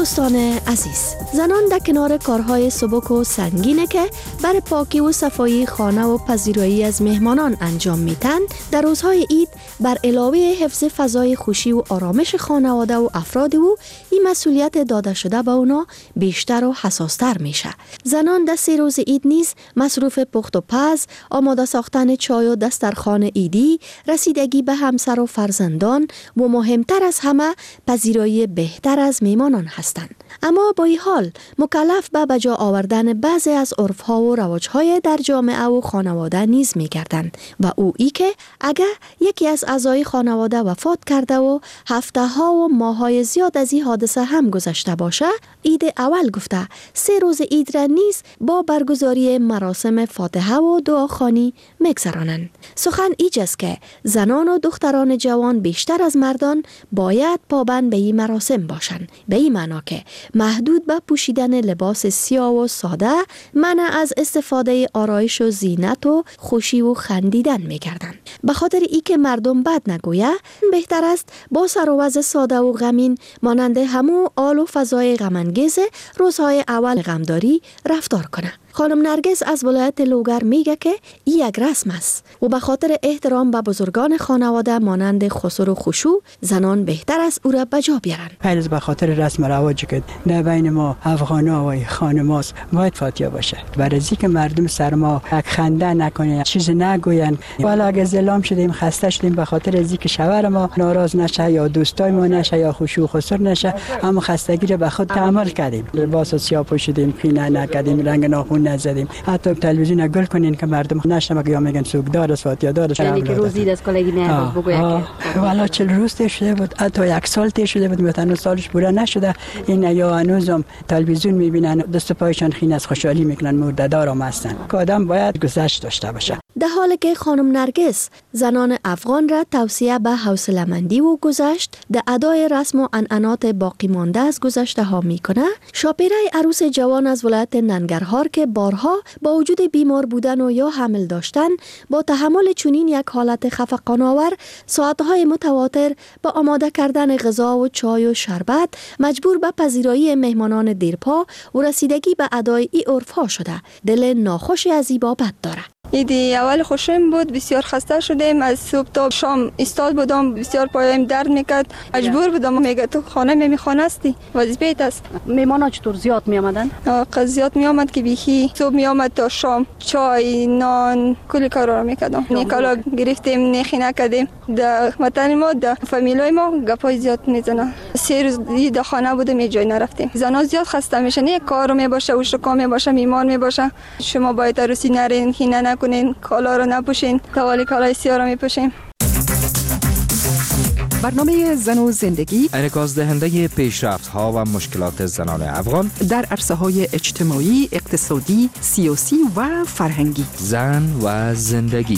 دوستان عزیز، زنان در کنار کارهای سبک و سنگینه که برای پاکی و صفایی خانه و پذیرایی از مهمانان انجام میتن، در روزهای عید بر علاوه حفظ فضای خوشی و آرامش خانواده و افراد او، این مسئولیت داده شده به اونا بیشتر و حساستر میشه. زنان در سه روز عید نیز مصروف پخت و پز، آماده ساختن چای و دسترخوان عیدی، رسیدگی به همسر و فرزندان و مهمتر از همه پذیرایی بهتر از مهمانان هستند. اما با این حال مکلف به بجا آوردن بعضی از عرف‌ها و رواج‌های در جامعه و خانواده نیز می‌گردند و او ای که اگر یکی از اعضای خانواده وفات کرده و هفته‌ها و ماه‌های زیاد از این حادثه هم گذشته باشه، عید اول گفته سه روز عید را نیز با برگزاری مراسم فاتحه و دعاخوانی می‌گذرانند. سخن ایجاست که زنان و دختران جوان بیشتر از مردان باید پابند به این مراسم باشند، به این معنا که محدود به پوشیدن لباس سیاه و ساده، منع از استفاده آرایش و زینت و خوشی و خندیدن می‌کردند. به خاطر ای که مردم بد نگویه، بهتر است با سر و وضع ساده و غمین مانند همو آل و فضای غم‌انگیز روزهای اول غمداری رفتار کنه. خانم نرگس از ولایت لوگر میگه که این یک رسم است و به خاطر احترام به بزرگان خانواده مانند خسر و خشوع، زنان بهتر از او را بجا بیارن. پیروز به خاطر رسم رواجی که در بین ما افغانا و خانماست باید فاتحه باشه، برای اینکه مردم سر ما یک خنده نکنه، چیز نگوین. والا اگه زلام شدیم، خسته شدیم به خاطر اینکه شوهر ما ناراض نشه یا دوستای ما نشه یا خشوع خسر نشه، اما خستگی رو به خود تحمل کردیم. لباس سیاه پوشیدیم، خینه نکردیم، رنگ ناخن نزدیم، حتی تلویزیون گل کنین که مردم نشنوه یا میگن سوگدار است فاتحه دار است. یعنی که روزی دست کلگی نه بگویا که والا چهل روز ته شده بود، حتی یک سال ته شده بود، مثلا سالش پورا نشده، این یا هنوزم تلویزیون میبینن، دست پایشان خین از خوشحالی میکنن، مرده‌دارم هستن. که آدم باید گذشت داشته باشه. در حالی که خانم نرگس زنان افغان را توصیه به حوصله‌مندی و گذشت در ادای رسم و عنعنات باقی مانده از گذشته ها میکنه، شاپیره عروس جوان از ولایت ننگرهار که بارها با وجود بیمار بودن و یا حمل داشتن با تحمل چنین یک حالت خفقان‌آور ساعتهای متواتر با آماده کردن غذا و چای و شربت مجبور به پذیرایی مهمانان دیرپا و رسیدگی به ادای ای عرف‌ها شده، دل ناخوشی از این بابت داره. ایدی اول خوشم بود، بسیار خسته شدیم، از صبح تا شام استاد بودم، بسیار پایم درد میکرد، مجبور بودم. میگه تو خانه می خانه هستی، وظیفه‌ت است. میمانا چطور زیاد می آمدن؟ زیاد می آمد که بیخی صبح می آمد تا شام چای نان کلی کارا رو میکردم. نیکالا گرفتیم، نخی نکردیم. در وطن ما در فامیلای ما گپای زیاد میزنن. سه روز در خانه بودم، یه جای نرفتیم. زنا زیاد خسته میشن، یک کارو می باشه، اوشکا می باشه، میمان می باشه. شما باید عروسی نرین، خینه نکنین، کالا رو نپوشین، توالی کالای سیاه رو میپوشین. برنامه زن و زندگی انعکاس دهنده پیشرفت ها و مشکلات زنان افغان در عرصه های اجتماعی، اقتصادی، سیاسی و فرهنگی. زن و زندگی.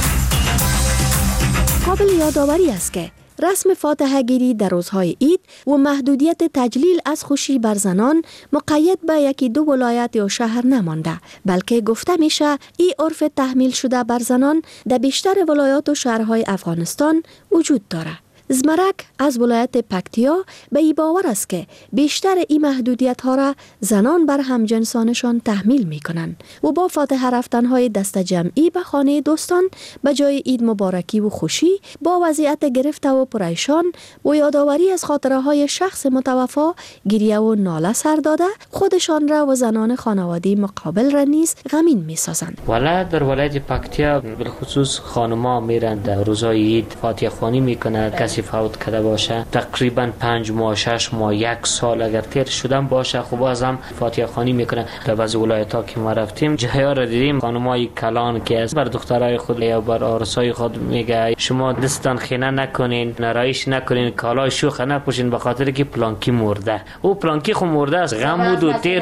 قابل یادآوری است که رسم فاتحه گیری در روزهای عید و محدودیت تجلیل از خوشی بر زنان مقید به یکی دو ولایت یا شهر نمانده، بلکه گفته میشه این عرف تحمیل شده بر زنان در بیشتر ولایات و شهرهای افغانستان وجود داره. زمرک از ولایت پکتیا به این باور است که بیشتر این محدودیت ها را زنان بر همجنسانشان تحمیل می کنند و با فاتحه رفتن های دست جمعی به خانه دوستان به جای عید مبارکی و خوشی با وضعیت گرفته و پریشان و یادآوری از خاطره های شخص متوفا گریه و ناله سر داده خودشان را و زنان خانوادی مقابل را نیز غمین می سازند. ولی در ولایت پکتیا بالخصوص خانم‌ها میرن در روزهای عید فاتحه خوانی میکنند. کسی فوت کرده باشه تقریبا پنج ماه شش ماه یک سال اگر تیر شدن باشه خب بازم فاتحه خوانی میکنه. در بعضی ولایت‌ها که ما رفتیم جاها را دیدیم خانمای کلان که از بر دخترای خود یا بر عروسای خود میگه شما دستان خینه نکنین، نرایش نکنین، کالای شوخ نپوشین به خاطر که پلانکی مرده. او پلانکی خو مرده است، غم بود و تیر شد.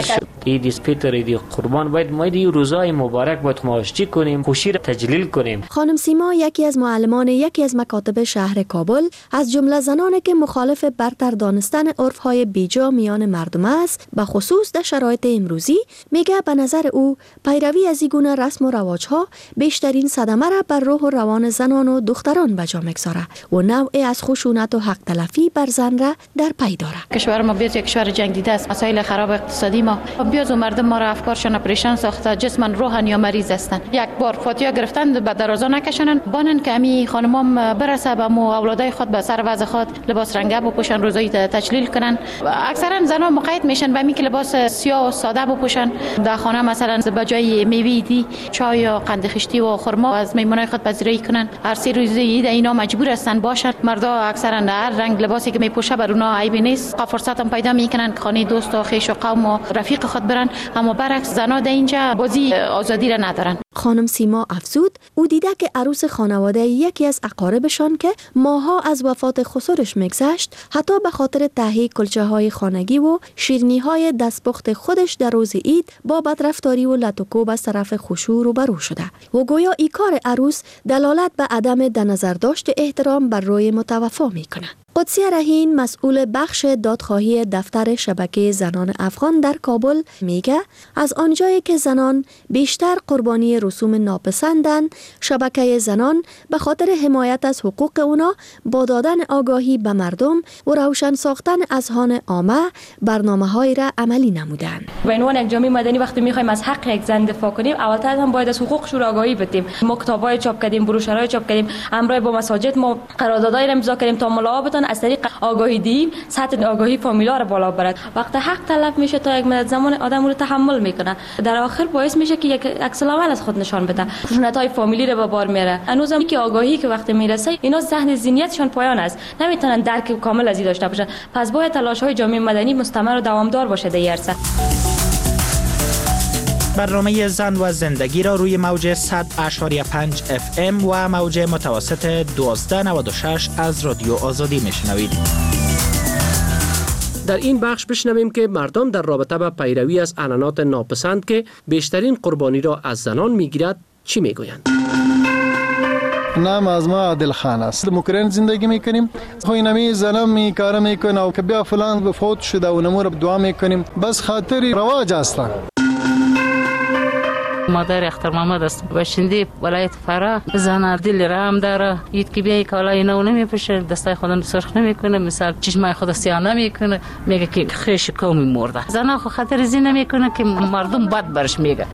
عید فطر، عید قربان، باید ما این روزهای مبارک باید ماشتی کنیم، خوشی را تجلیل کنیم. خانم سیما یکی از معلمان یکی از مکاتب شهر کابل از جمله زنانی که مخالف برتر دانستن عرف‌های بیجا میان مردم است، به خصوص در شرایط امروزی، میگه به نظر او پیروی از این گونه رسم و رواج‌ها بیشترین صدمه را بر روح و روان زنان و دختران به جا می‌گذاره و نوعی از خشونت و حق تلفی بر زن را در پی داره. کشور ما بیاد یک کشور جنگ دیده است، مسائل خراب اقتصادی ما بیاد و مردم ما را افکارشان پریشان ساخته، جسماً روحاً یا مریض هستند. یک بار فاتیا گرفتن به درازا نکشونن، بانن که امی خانمام برسه به مو اولادای خود به سر وضع خود لباس رنگه بپوشن، روزایی تجلیل کنن. اکثرا زنان مقید میشن به اینکه لباس سیاه و ساده بپوشن. در خانه مثلا به جای میوه دی چای یا قند خشتی و خرما از میمونای خود پذیرایی کنن. هر سه روز عید اینا مجبور هستن باشن. مردا اکثرا هر رنگ لباسی که میپوشه بر اونها عیبی نیست. فرصت هم پیدا میکنن که خانه دوست و خویش و قوم و رفیق خود برن، اما برعکس زنا در اینجا بازی آزادی را ندارن. خانم سیما افزود او دیده که عروس خانواده یکی از اقاربشان که ماها از وفات خسرش میگذشت حتی به خاطر تهیه کلچه های خانگی و شیرنی های دستپخت خودش در روز عید با بدرفتاری و لطوکوب از طرف خشوع روبرو شده و گویا این کار عروس دلالت به عدم در نظر داشت احترام بر روی متوفا میکنه. قدسی رهین مسئول بخش دادخواهی دفتر شبکه زنان افغان در کابل میگه از آنجایی که زنان بیشتر قربانی رسوم ناپسندند، شبکه زنان به خاطر حمایت از حقوق اونا با دادن آگاهی به مردم و روشن ساختن اذهان عامه برنامه‌هایی را عملی نمودند. به عنوان یک جامعه مدنی وقتی می‌خوایم از حق یک زن دفاع کنیم، اولتر هم باید از حقوقشون آگاهی بدیم. ما کتابای چاپ کردیم، بروشورای چاپ کردیم، همراه با مساجد ما قراردادای امضا کردیم تا ملاها بتونن از طریق آگاهی دیم سطح آگاهی فامیلا رو بالا برد. وقتی حق طلب میشه تا یک مدت زمان آدم رو تحمل میکنه، در آخر باعث میشه که یک عکس العمل از خود نشان بده، خشونت‌های فامیلی رو به بار میاره. هنوزم که آگاهی که وقتی میرسه اینا ذهن ذهنیتشون پایان است، نمیتونن درک کامل از این داشته باشن. پس باید تلاش‌های جامعه مدنی مستمر و دوامدار باشه در عرصه. برنامه زن و زندگی را روی موج صد و پنج اف ام و موج متوسط دوازده نود و شش از رادیو آزادی میشنوید. در این بخش بشنویم که مردم در رابطه با پیروی از عنعنات ناپسند که بیشترین قربانی را از زنان میگیرد چی میگویند. نام از ما عادل خان است. مکرن زندگی میکنیم. خوی نمی زنم می کار میکنه و که بیا فلان فوت شده و نمور دعا میکنیم. بس خاطر رواج است. مادر اختر محمد است. باشنده ولایت فرا زن دل رحم داره. اید که بیای کالای نو نمیپوشه، دستای خودم سرخ نمیکنه، مثلا چشمای خود سیاه نمیکنه، میگه که خیش قومی مرده. زن خو خاطر زین نمیکنه که مردم بد برش میگه.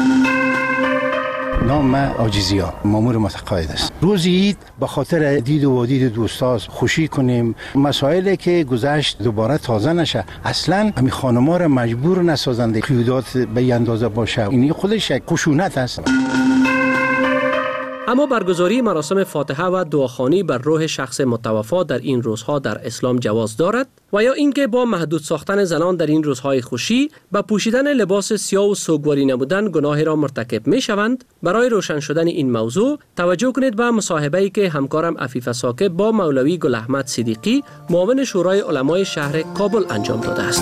نام ما عاجزیا مامور متقاعد است. روز عید به خاطر دید و دید دوستا خوشی کنیم، مسائلی که گذشت دوباره تازه نشه. اصلا همین خانم‌ها را مجبور نسازند قیودات به این اندازه باشه. این خودش یک خشونت است. اما برگزاری مراسم فاتحه و دعاخوانی بر روح شخص متوفا در این روزها در اسلام جواز دارد و یا اینکه با محدود ساختن زنان در این روزهای خوشی با پوشیدن لباس سیاه و سوگواری نمودن گناهی را مرتکب می شوند. برای روشن شدن این موضوع توجه کنید به مصاحبه‌ای که همکارم عفیفه ساکب با مولوی گل احمد صدیقی معاون شورای علمای شهر کابل انجام داده است.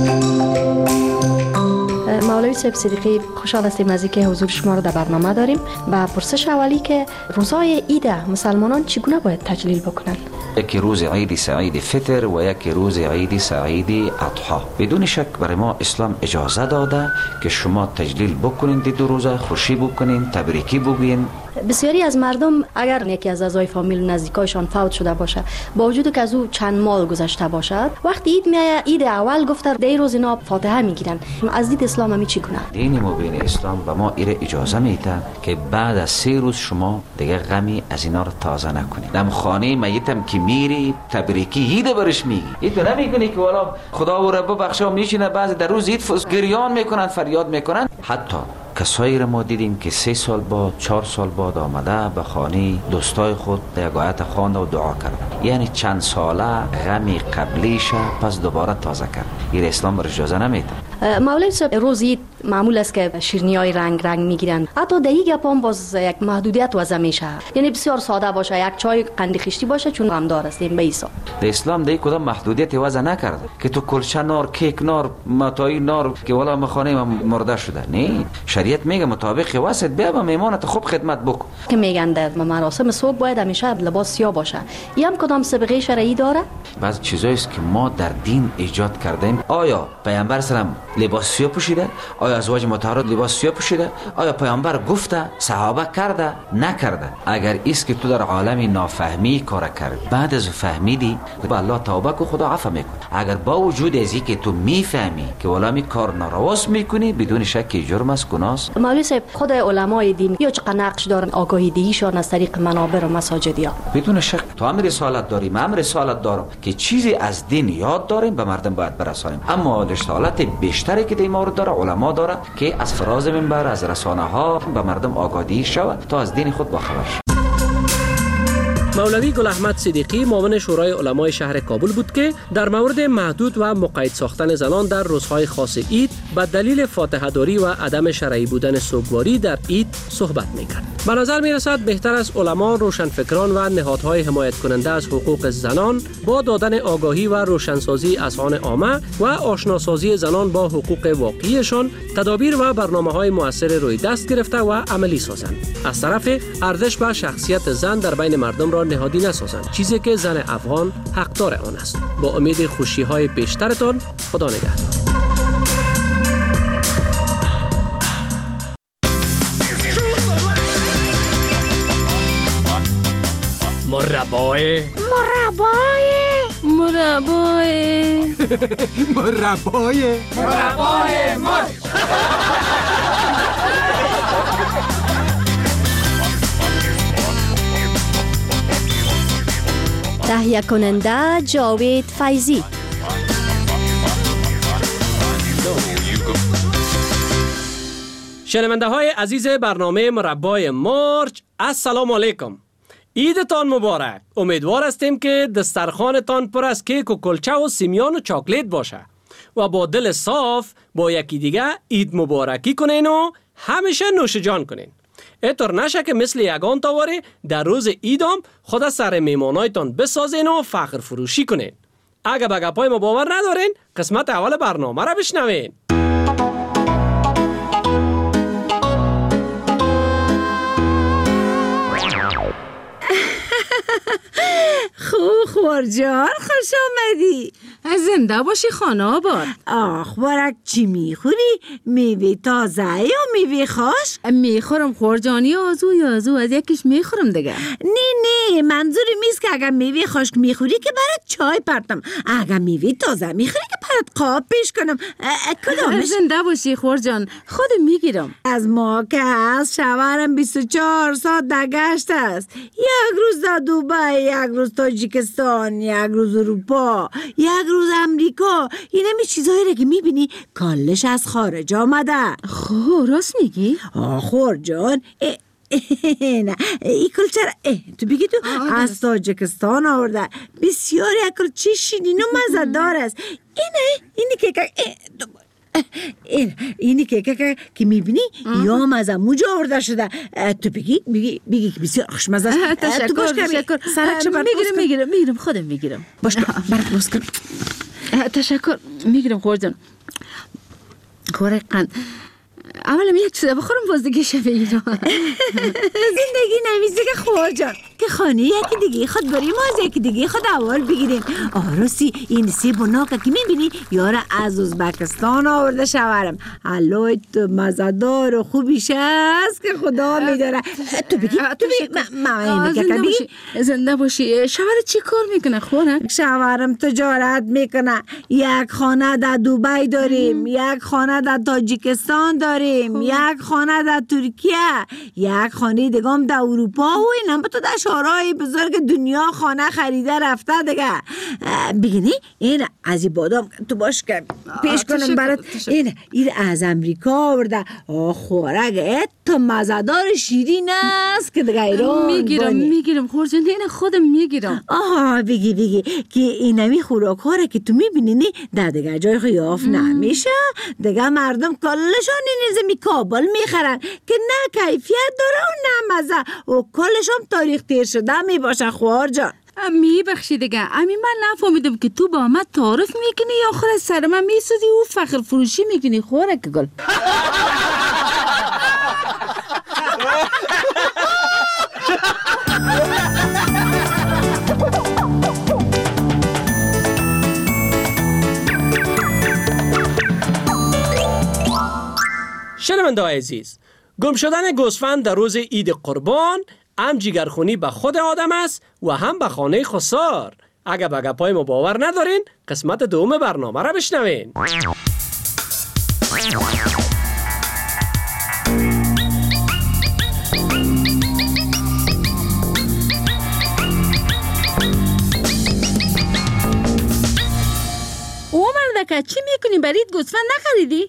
مولوی صاحب صدیقی، خوشحال هستیم از اینکه حضور شما را در برنامه داریم. با پرسش اولی که روزهای عید مسلمانان چگونه باید تجلیل بکنند؟ یکی روز عید سعید فطر و یکی روز عید سعید اضحی. بدون شک برای ما اسلام اجازه داده که شما تجلیل بکنین، دو روزه خوشی بکنین، تبریکی بگوین. بسیاری از مردم اگر یکی از اعضای فامیل نزدیکایشان فوت شده باشه، با وجود که از او چند ماه گذشته باشد، وقتی عید میآید، عید اول گفته در روز اینا فاتحه میگیرن. از دید اسلام همی چگونه؟ دین مبین اسلام به ما ایره اجازه میده که بعد از سه روز شما دیگه غمی از اینا رو تازه نکنید. دم خانه میتم که میری تبریکی عید برش میگی. عید نمیگنی که والا خدا و رب بخشا میشینه، بعضی در روز عید گریان میکنن، فریاد میکنن. حتی کسایی را ما دیدیم که سه سال بعد چهار سال بعد آمده به خانه دوستای خود یک آیت خواند و دعا کرد، یعنی چند ساله غمی قبلیش پس دوباره تازه کرد. این اسلام بر اجازه نمیده. مولوی صاحب روز عید معمول است که شیرینی های رنگ رنگ میگیرن، حتی در این گپ هم باز یک محدودیت وضع میشه، یعنی بسیار ساده باشه، یک چای قند خشتی باشه چون غمدار هستیم به ایسا. در اسلام در کدام محدودیت وضع نکرده که تو کلچه نار، کیک نار، متای نار که والا مخانه مرده شده. نه، شریعت میگه مطابق واسط بیا به میمانت خوب خدمت بکن. که میگن در مراسم صبح باید همیشه لباس سیاه باشه. این هم کدام سابقه شرعی داره؟ بعض چیزایی است که ما در دین ایجاد کردیم. آیا پیامبر سلام لباس سیاه پوشیده؟ آیا ازواج مطهرات لباس سیاه پوشیده؟ آیا پیامبر گفته؟ صحابه کرده؟ نکرده؟ اگر است که تو در عالم نافهمی کار کرد، بعد از فهمیدی با الله توبه کو، خدا عفو میکنه. اگر با وجود ازی که تو میفهمی که والا می کار نارواست میکنی، بدون شک جرم است، گناه است. مولوی صاحب خود علمای دین یا چقدر نقش دارن آگاهی دهیشان از طریق منابر و مساجد ها؟ بدون شک تو هم رسالت داریم، هم رسالت دارم که چیزی از دین یاد داریم به مردم باید برسانیم، اما رسالت بیشتری که در مورد داره علما داره که از فراز منبر، از رسانه ها به مردم آگاهی شود تا از دین خود باخبر شود. مولوی گل احمد صدیقی معاون شورای علمای شهر کابل بود که در مورد محدود و مقید ساختن زنان در روزهای خاص عید به دلیل فاتحه داری و عدم شرعی بودن سوگواری در عید صحبت می‌کرد. به نظر می‌رسد بهتر است علما، روشنفکران و نهادهای حمایت کننده از حقوق زنان با دادن آگاهی و روشنسازی اذهان عامه و آشناسازی زنان با حقوق واقعیشان تدابیر و برنامه‌های مؤثر روی دست گرفته و عملی سازند. از طرف ارزش و شخصیت زن در بین مردم را نهادی نسازند، چیزی که زن افغان حقدار آن است. با امید خوشی‌های بیشترتان، خدا نگهدار. مربای مربای مربای مربای مربای مر تهیه کننده جاوید فیضی. شنونده های عزیز برنامه مربای مارچ، السلام علیکم. عیدتان مبارک. امیدوار هستیم که دسترخوانتان پر از کیک و کلچه و سیمیان و چاکلیت باشه و با دل صاف با یکی دیگه عید مبارکی کنین و همیشه نوش جان کنین. اینطور نشه که مثل یگان تاوری در روز عیدام خود سر میمانایتان بسازین و فخر فروشی کنین. اگه به گپای ما باور ندارین، قسمت اول برنامه را بشنوین. خوب خورجان، خوش آمدی. زنده باشی خانه آباد. آخ بارک، چی میخوری؟ میوه تازه یا میوه خاش؟ میخورم خورجانی، آزو یا آزو از یکیش میخورم دیگه. نه نه، منظوری میست که اگر میوه خشک میخوری که برات چای پرتم، اگر میوه تازه میخوری که برات قاب پیش کنم. کدامش؟ زنده باشی خورجان، خودم میگیرم. از ما که از شوهرم بیست و چهار ساعت در گشت است. یک روز در دوبای، یک روز تاجیکستان، یک روز اروپا، یک روز امریکا. این همی چیزایی که میبینی کالش از خارج آمده. خب راست میگی؟ آخور جان، نه ای کلچه را تو بگی تو از تاجیکستان آورده. بسیار اکل چی شیرین و مزدار است. اینه اینی که این اینی که که که میبینی یا مزه موجه آورده شده. تو بگی بگی بگی که بسیار خوشمزه است. تشکر تشکر. سرکش برد میگیرم میگیرم میگیرم خودم میگیرم. باش برد باز کن. تشکر. میگیرم خورجان. خورک قند. اولم یک چیزه بخورم باز دیگه شب ایران. زندگی نمیزه که خورجان که خانه یکی دیگه خود بریم از یکی دیگه خود اول بگیریم. آروسی این سیب و ناکه که میبینی یاره از ازبکستان آورده شوهرم. علای تو مزدار و خوبیش است که خدا میداره. تو بگی تو بگی من زنده باشی زنده باشی. شوهر چی کار میکنه خورک؟ شوهرم تجارت میکنه. یک خانه در دبی داریم، یک خانه در تاجیکستان داریم، یک خانه در ترکیه، یک خانه دیگه هم در اروپا و اینم تو در کارهای بزرگ دنیا خانه خریده رفته دیگه. بگینی این از این بادام تو باش که پیش کنم برات. این این از امریکا آورده. خوراک تو مزدار شیرین است که دیگه ایران میگیرم میگیرم خورجان این خودم میگیرم. آها بگی بگی که اینمی خوراک ها را که تو میبینی در دیگه جای خیاف نمیشه. دیگه مردم کلشان این زمی کابل میخرن که نه کیفیت داره و نه مزه و کلشان تاریخ تیر شده میباشه خوار جان. امی بخشی دیگه امی من نفهمیدم که تو با من تعارف میکنی یا آخر سر من میسودی و فخر فروشی میکنی خوره که گل. شنونده عزیز، گم شدن گوسفند در روز عید قربان هم جیگرخونی به خود آدم است و هم به خانه خسار. اگه به گپای ما باور ندارین قسمت دوم برنامه را بشنوین. او مردکه چی میکنی؟ برید گوسفند نخریدی؟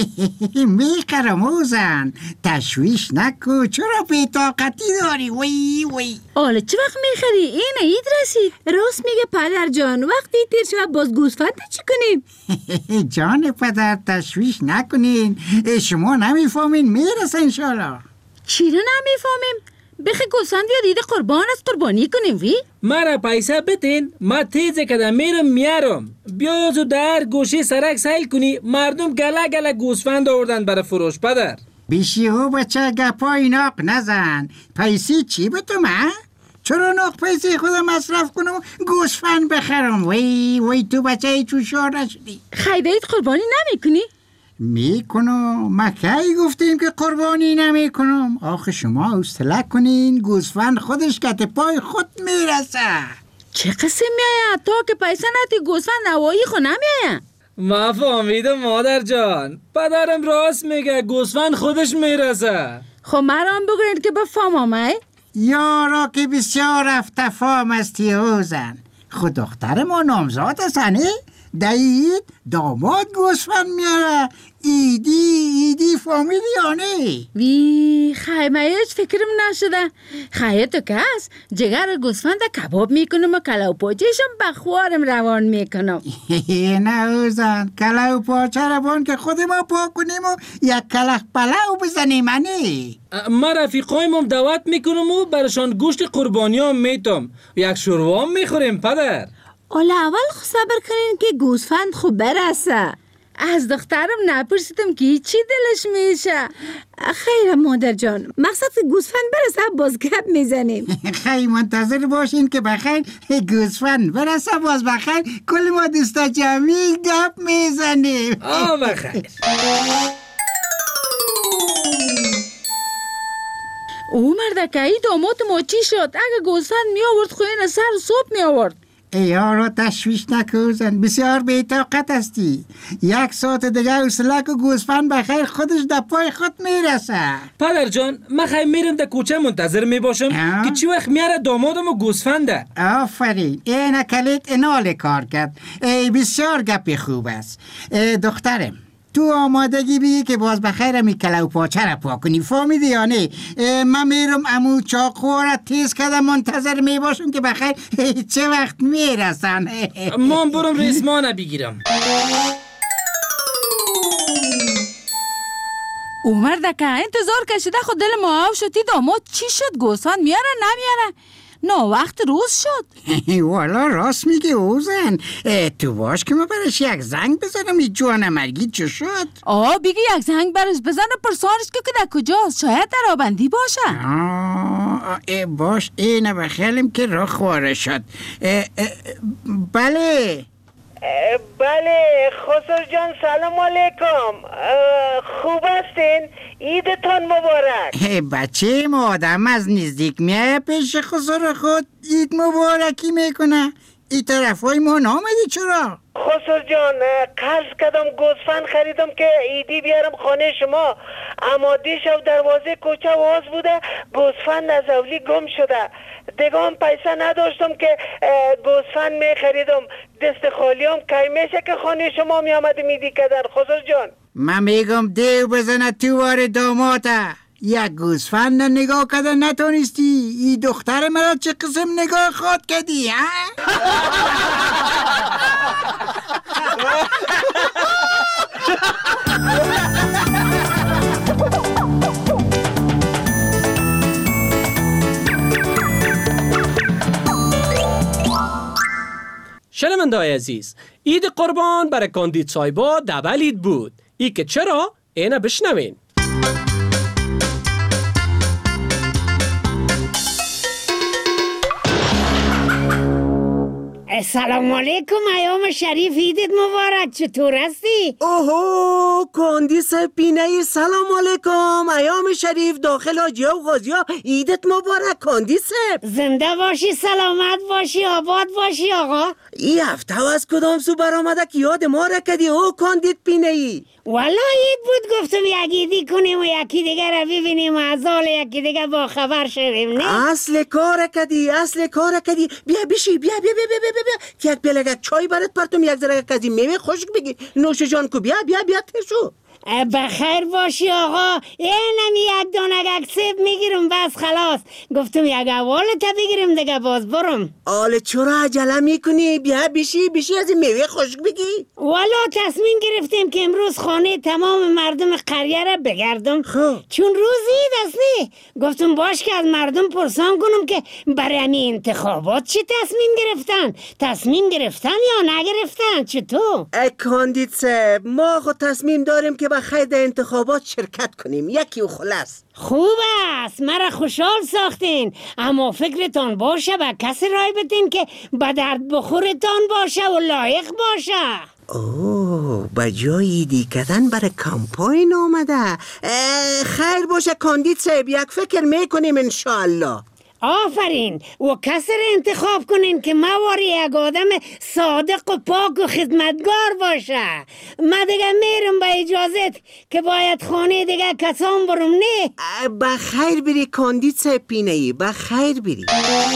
میخرم اوزن، تشویش نکو، چرا بی‌طاقتی داری؟ وی وی حالا چه وقت میخری؟ این عید رسید. راست میگه پدر جان، وقتی تیر شد باز گوسفند چی کنیم؟ جان پدر تشویش نکنین، شما نمیفهمین میرسه انشالله. چی رو نمیفهمیم؟ بخی گوسفند یا عید قربان است قربانی کنیم وی؟ مرا پیسه بتین، ما تیزه کده میرم میارم. بیا زو در گوشه سرک سیل کنی، مردم گله گله گوسفند آوردن برای فروش پدر. بیشی او بچه گپای ناق نزن. پیسی چی بتوم ها؟ چرا ناق پیسی خودم مصرف کنم گوسفند بخرم؟ وی وی تو بچه ای چوشار نشدی. خیلی عید قربانی نمی کنی؟ میکنم. ما کی گفتیم که قربانی نمیکنم؟ آخه شما اصطلاح کنین گوسفند خودش کت پای خود میرسه. چه قسم میایه؟ تا که پیسه نتی گوسفند نوایی خو نمیایه. ما فهمیدم مادر جان، پدرم راست میگه، گوسفند خودش میرسه. خب مرام بگوین که بفهمم ای؟ یارا که بسیار افتفام استی اوزن. خود دختر ما نامزاد هستنی؟ دایید داماد گوسفند میاره. ایدی ایدی فامیلی آنه وی خیمه هیچ فکرم نشده. خیلی تو که هست جگر گوسفند کباب میکنم و کلو پاچهشم بخوارم روان میکنم. نه اوزن، کلو پاچه روان که خود ما پا کنیم و یک کلخ پلو بزنیم انی. ما رفیقایمم دعوت میکنم و برشان گوشت قربانی هم میتم، یک شوروا میخوریم پدر. حالا اول صبر کنین که گوسفند خوب برسه. از دخترم نپرسیدم که چی دلش میشه. خیر مادر جان، مقصد گوسفند برسه باز گپ میزنیم. خیلی منتظر باشین که بخیر گوسفند برسه باز بخیر کل ما دوستا جمعی گپ میزنیم. آه بخیر. او مردکه ای داماد ما چی شد؟ اگه گوسفند می آورد خوین سر صبح می آورد. یارو تشویش نکوزن، بسیار بی‌طاقت هستی. یک ساعت دیگه اصلا که گوسفند بخیر خودش در پای خود میرسه. پدر جان، من خیلی میرم در کوچه منتظر میباشم که چی وقت میاره دامادم و گوسفنده. آفرین، این کلیک انال کار کرد. ای بسیار گپی خوب است. دخترم تو آمادگی بی که باز بخیر می کلو پاچه را پا کنی، فهمیدی یا نه؟ من میرم امو چاقو را تیز کردم منتظر می باشم که بخیر چه وقت میرسن. من برم ریسمانه بگیرم. عمر دکه انتظار کشیده خود دل ما شدی داماد چی شد؟ گوسفند میاره نمیاره؟ نه وقت روز شد. والا راست میگه اوزن. تو باش که ما برش یک زنگ بزنم این جوان مرگی چه شد؟ آه بگی یک زنگ برش بزن و پرسانش که در کجاست، شاید در آبندی باشه. آه ای باش اینه بخیلم که را خواره شد. اه اه بله بله خسر جان سلام علیکم، خوب هستین؟ عیدتان مبارک. بچه ما آدم از نزدیک میایه پیش خسر خود عید مبارکی میکنه. ای طرفای ما نامدی چرا؟ خسرو جان قرض کردم گوسفند خریدم که ایدی بیارم خانه شما، اما دیشب دروازه کوچه باز بوده، گوسفند از اولی گم شده. دیگه هم پیسه نداشتم که گوسفند می خریدم، دست خالیام کی میشه که خانه شما می آمده میدی کدر. خسرو جان من میگم دیو بزنه تو وار داماته، یک گوسفند نگاه کردن نتونستی؟ ای دختر مرا چه قسم نگاه خود کردی ها؟ شنونده‌های عزیز، عید قربان برای کاندید صاحبا دبل عید بود. ای که چرا؟ اینه بشنوین. سلام علیکم، ایام شریف، عیدت مبارک. چطور هستی؟ اوهو کاندید صاحب پینه، سلام علیکم، ایام شریف، داخل حاجی و غازی ها، عیدت مبارک کاندید صاحب. زنده باشی، سلامت باشی، آباد باشی آقا. ای هفته از کدام سو برآمده که یاد ما را کردی او کاندید پینه ای؟ والا عید بود، گفتم یک عیدی کنیم و یکی دیگر را ببینیم، از حال یکی دیگر با خبر شویم. نه اصل کار کردی، اصل کار کردی. بیا بشی، بیا بیا بیا بیا بیا, بیا. که یک بلگک چای برات پرتم، یک ذره کزی میوه خشک بگی. نوش جان کو، بیا بیا بیا تشو. بخیر باشی آقا. اینم یک دانگک سیب میگیرم بس خلاص. گفتم یک اول تا بگیرم دیگه باز برم. آله چرا عجله میکنی؟ بیا بشی بشی از این میوه خشک بگی. والا تصمیم گرفتیم که امروز خانه تمام مردم قریه را بگردم. خب چون روز عید است نه. گفتم باش که از مردم پرسان کنم که برای همین انتخابات چی تصمیم گرفتن؟ تصمیم گرفتن یا نگرفتن؟ چطور؟ ای کاندید صاحب، ما خود تصمیم داریم که بخیر در انتخابات شرکت کنیم، یکی و خلاص. خوب است، مرا خوشحال ساختین، اما فکرتان باشه به کسی رای بدین که به درد بخورتان باشه و لایق باشه. اوه بجای ایدی کردن برای کامپاین آمده. خیر باشه کاندید صاحب، یک فکر میکنیم انشاءالله. آفرین، و کسی را انتخاب کنین که مواری یک آدم صادق و پاک و خدمتگار باشه. ما دیگه میرم به اجازت که باید خانه دیگه کسان برم. نه بخیر بری کاندید صاحب پینه ای، بخیر بری.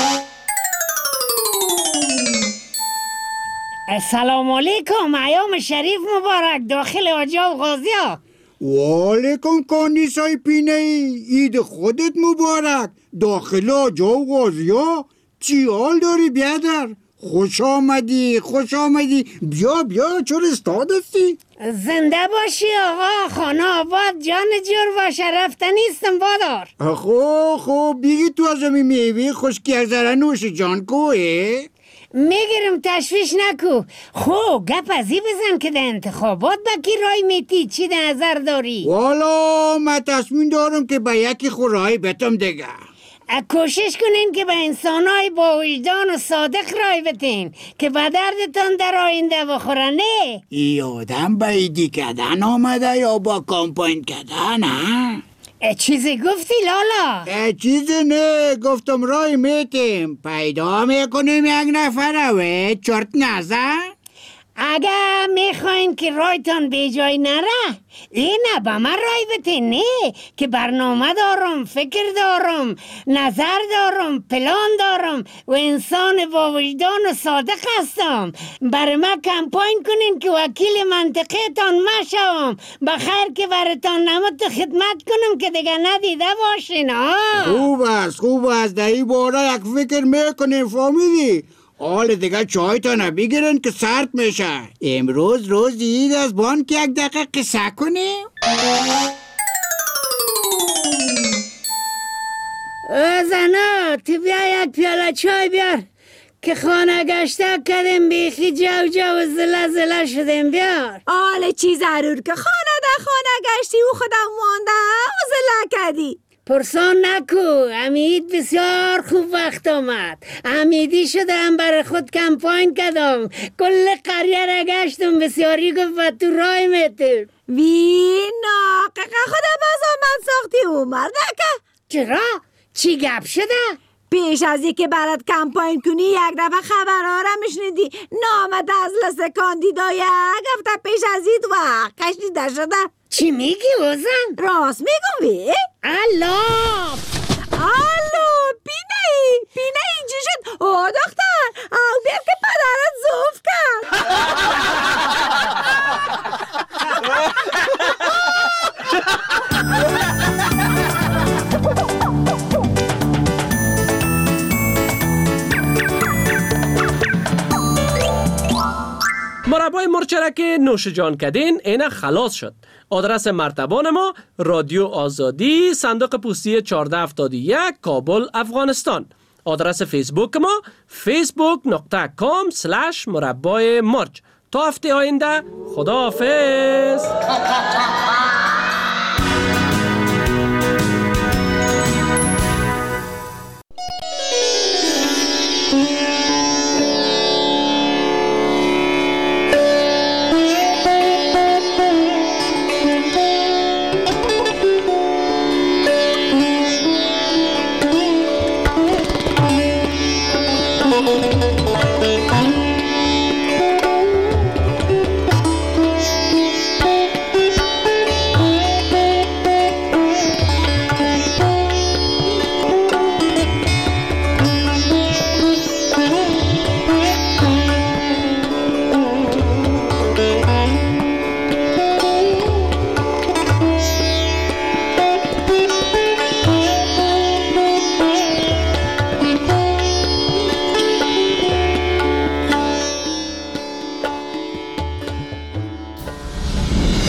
السلام علیکم، ایام شریف مبارک، داخل آجا و غازی ها. و علیکم کاندید صاحب پینه ای، عید خودت مبارک، داخل آجا و غازی ها. چی حال داری بیادر؟ خوش آمدی خوش آمدی، بیا بیا، چرا استاد هستی؟ زنده باشی آقا، خانه آباد، جان جور باشه، رفته نیستم بادار. خو خو بیگی تو از همی میوی خشکی از ذره نوش جان کوه؟ میگیرم، تشویش نکو. خو گپ ازی بزن که ده انتخابات با کی رای میتی، چی ده نظر داری؟ والا من تصمیم دارم که به یکی خو رای بتم دیگه. کوشش کنین که به انسانای با وجدان و صادق رای بتین که به دردتان در آینده بخوره. نه ای آدم به ایدی کردن آمده یا با کامپاین کردن ها؟ چیزی گفتی لالا؟ چیزی نه، گفتم رای میتیم، پیدا میکنیم یک نفره و چرت نزن. اگه میخواین که رایتان به جای نره، اینه به من رای بتین. نه که برنامه دارم، فکر دارم، نظر دارم، پلان دارم و انسان با وجدان و صادق هستم. برای من کمپاین کنین که وکیل منطقه تان ما شوم، بخیر که براتان نمت خدمت کنم که دیگه ندیده باشین. خوب است خوب است، در این باره یک فکر میکنین فامیلی. حال دیگه چایتان بگیرن که سرد میشه. امروز روز عید از بان که یک دقیقه قصه کنیم. زنا تو بیا یک پیاله چای بیار که خانه گشته کردیم، بیخی جو جو زله زله شدیم. بیار. حال چی ضرور که خانه ده خانه گشتی و خودم مانده و زله کردی. پرسان نکو، امید بسیار خوب وقت آمد. امیدی شدم برای خود کمپاین کردم، کل قریه را گشتم، بسیاری گفت تو رای میتیم. وی ناقه خودم باز آمد ساختی اومد نکه. چرا؟ چی گپ شده؟ پیش از اینکه برات کمپاین کنی یک دفعه خبرها را میشنیدی نامت از لست کاندیدا یک هفته پیش از این وقت کشیده شده. چی میگی اوزن؟ راست میگم وی؟ الله الو پینه ای پینه ای چی شد؟ او دختر او بیر که پدرت زوف کرد. مربای مرچ که نوش جان کردین اینه خلاص شد. آدرس مرتبان ما رادیو آزادی، صندوق پستی چهارده هفتاد و یک، کابل، افغانستان. آدرس فیسبوک ما فیسبوک دات کام اسلش مربای مرچ. تا هفته آینده خداحافظ.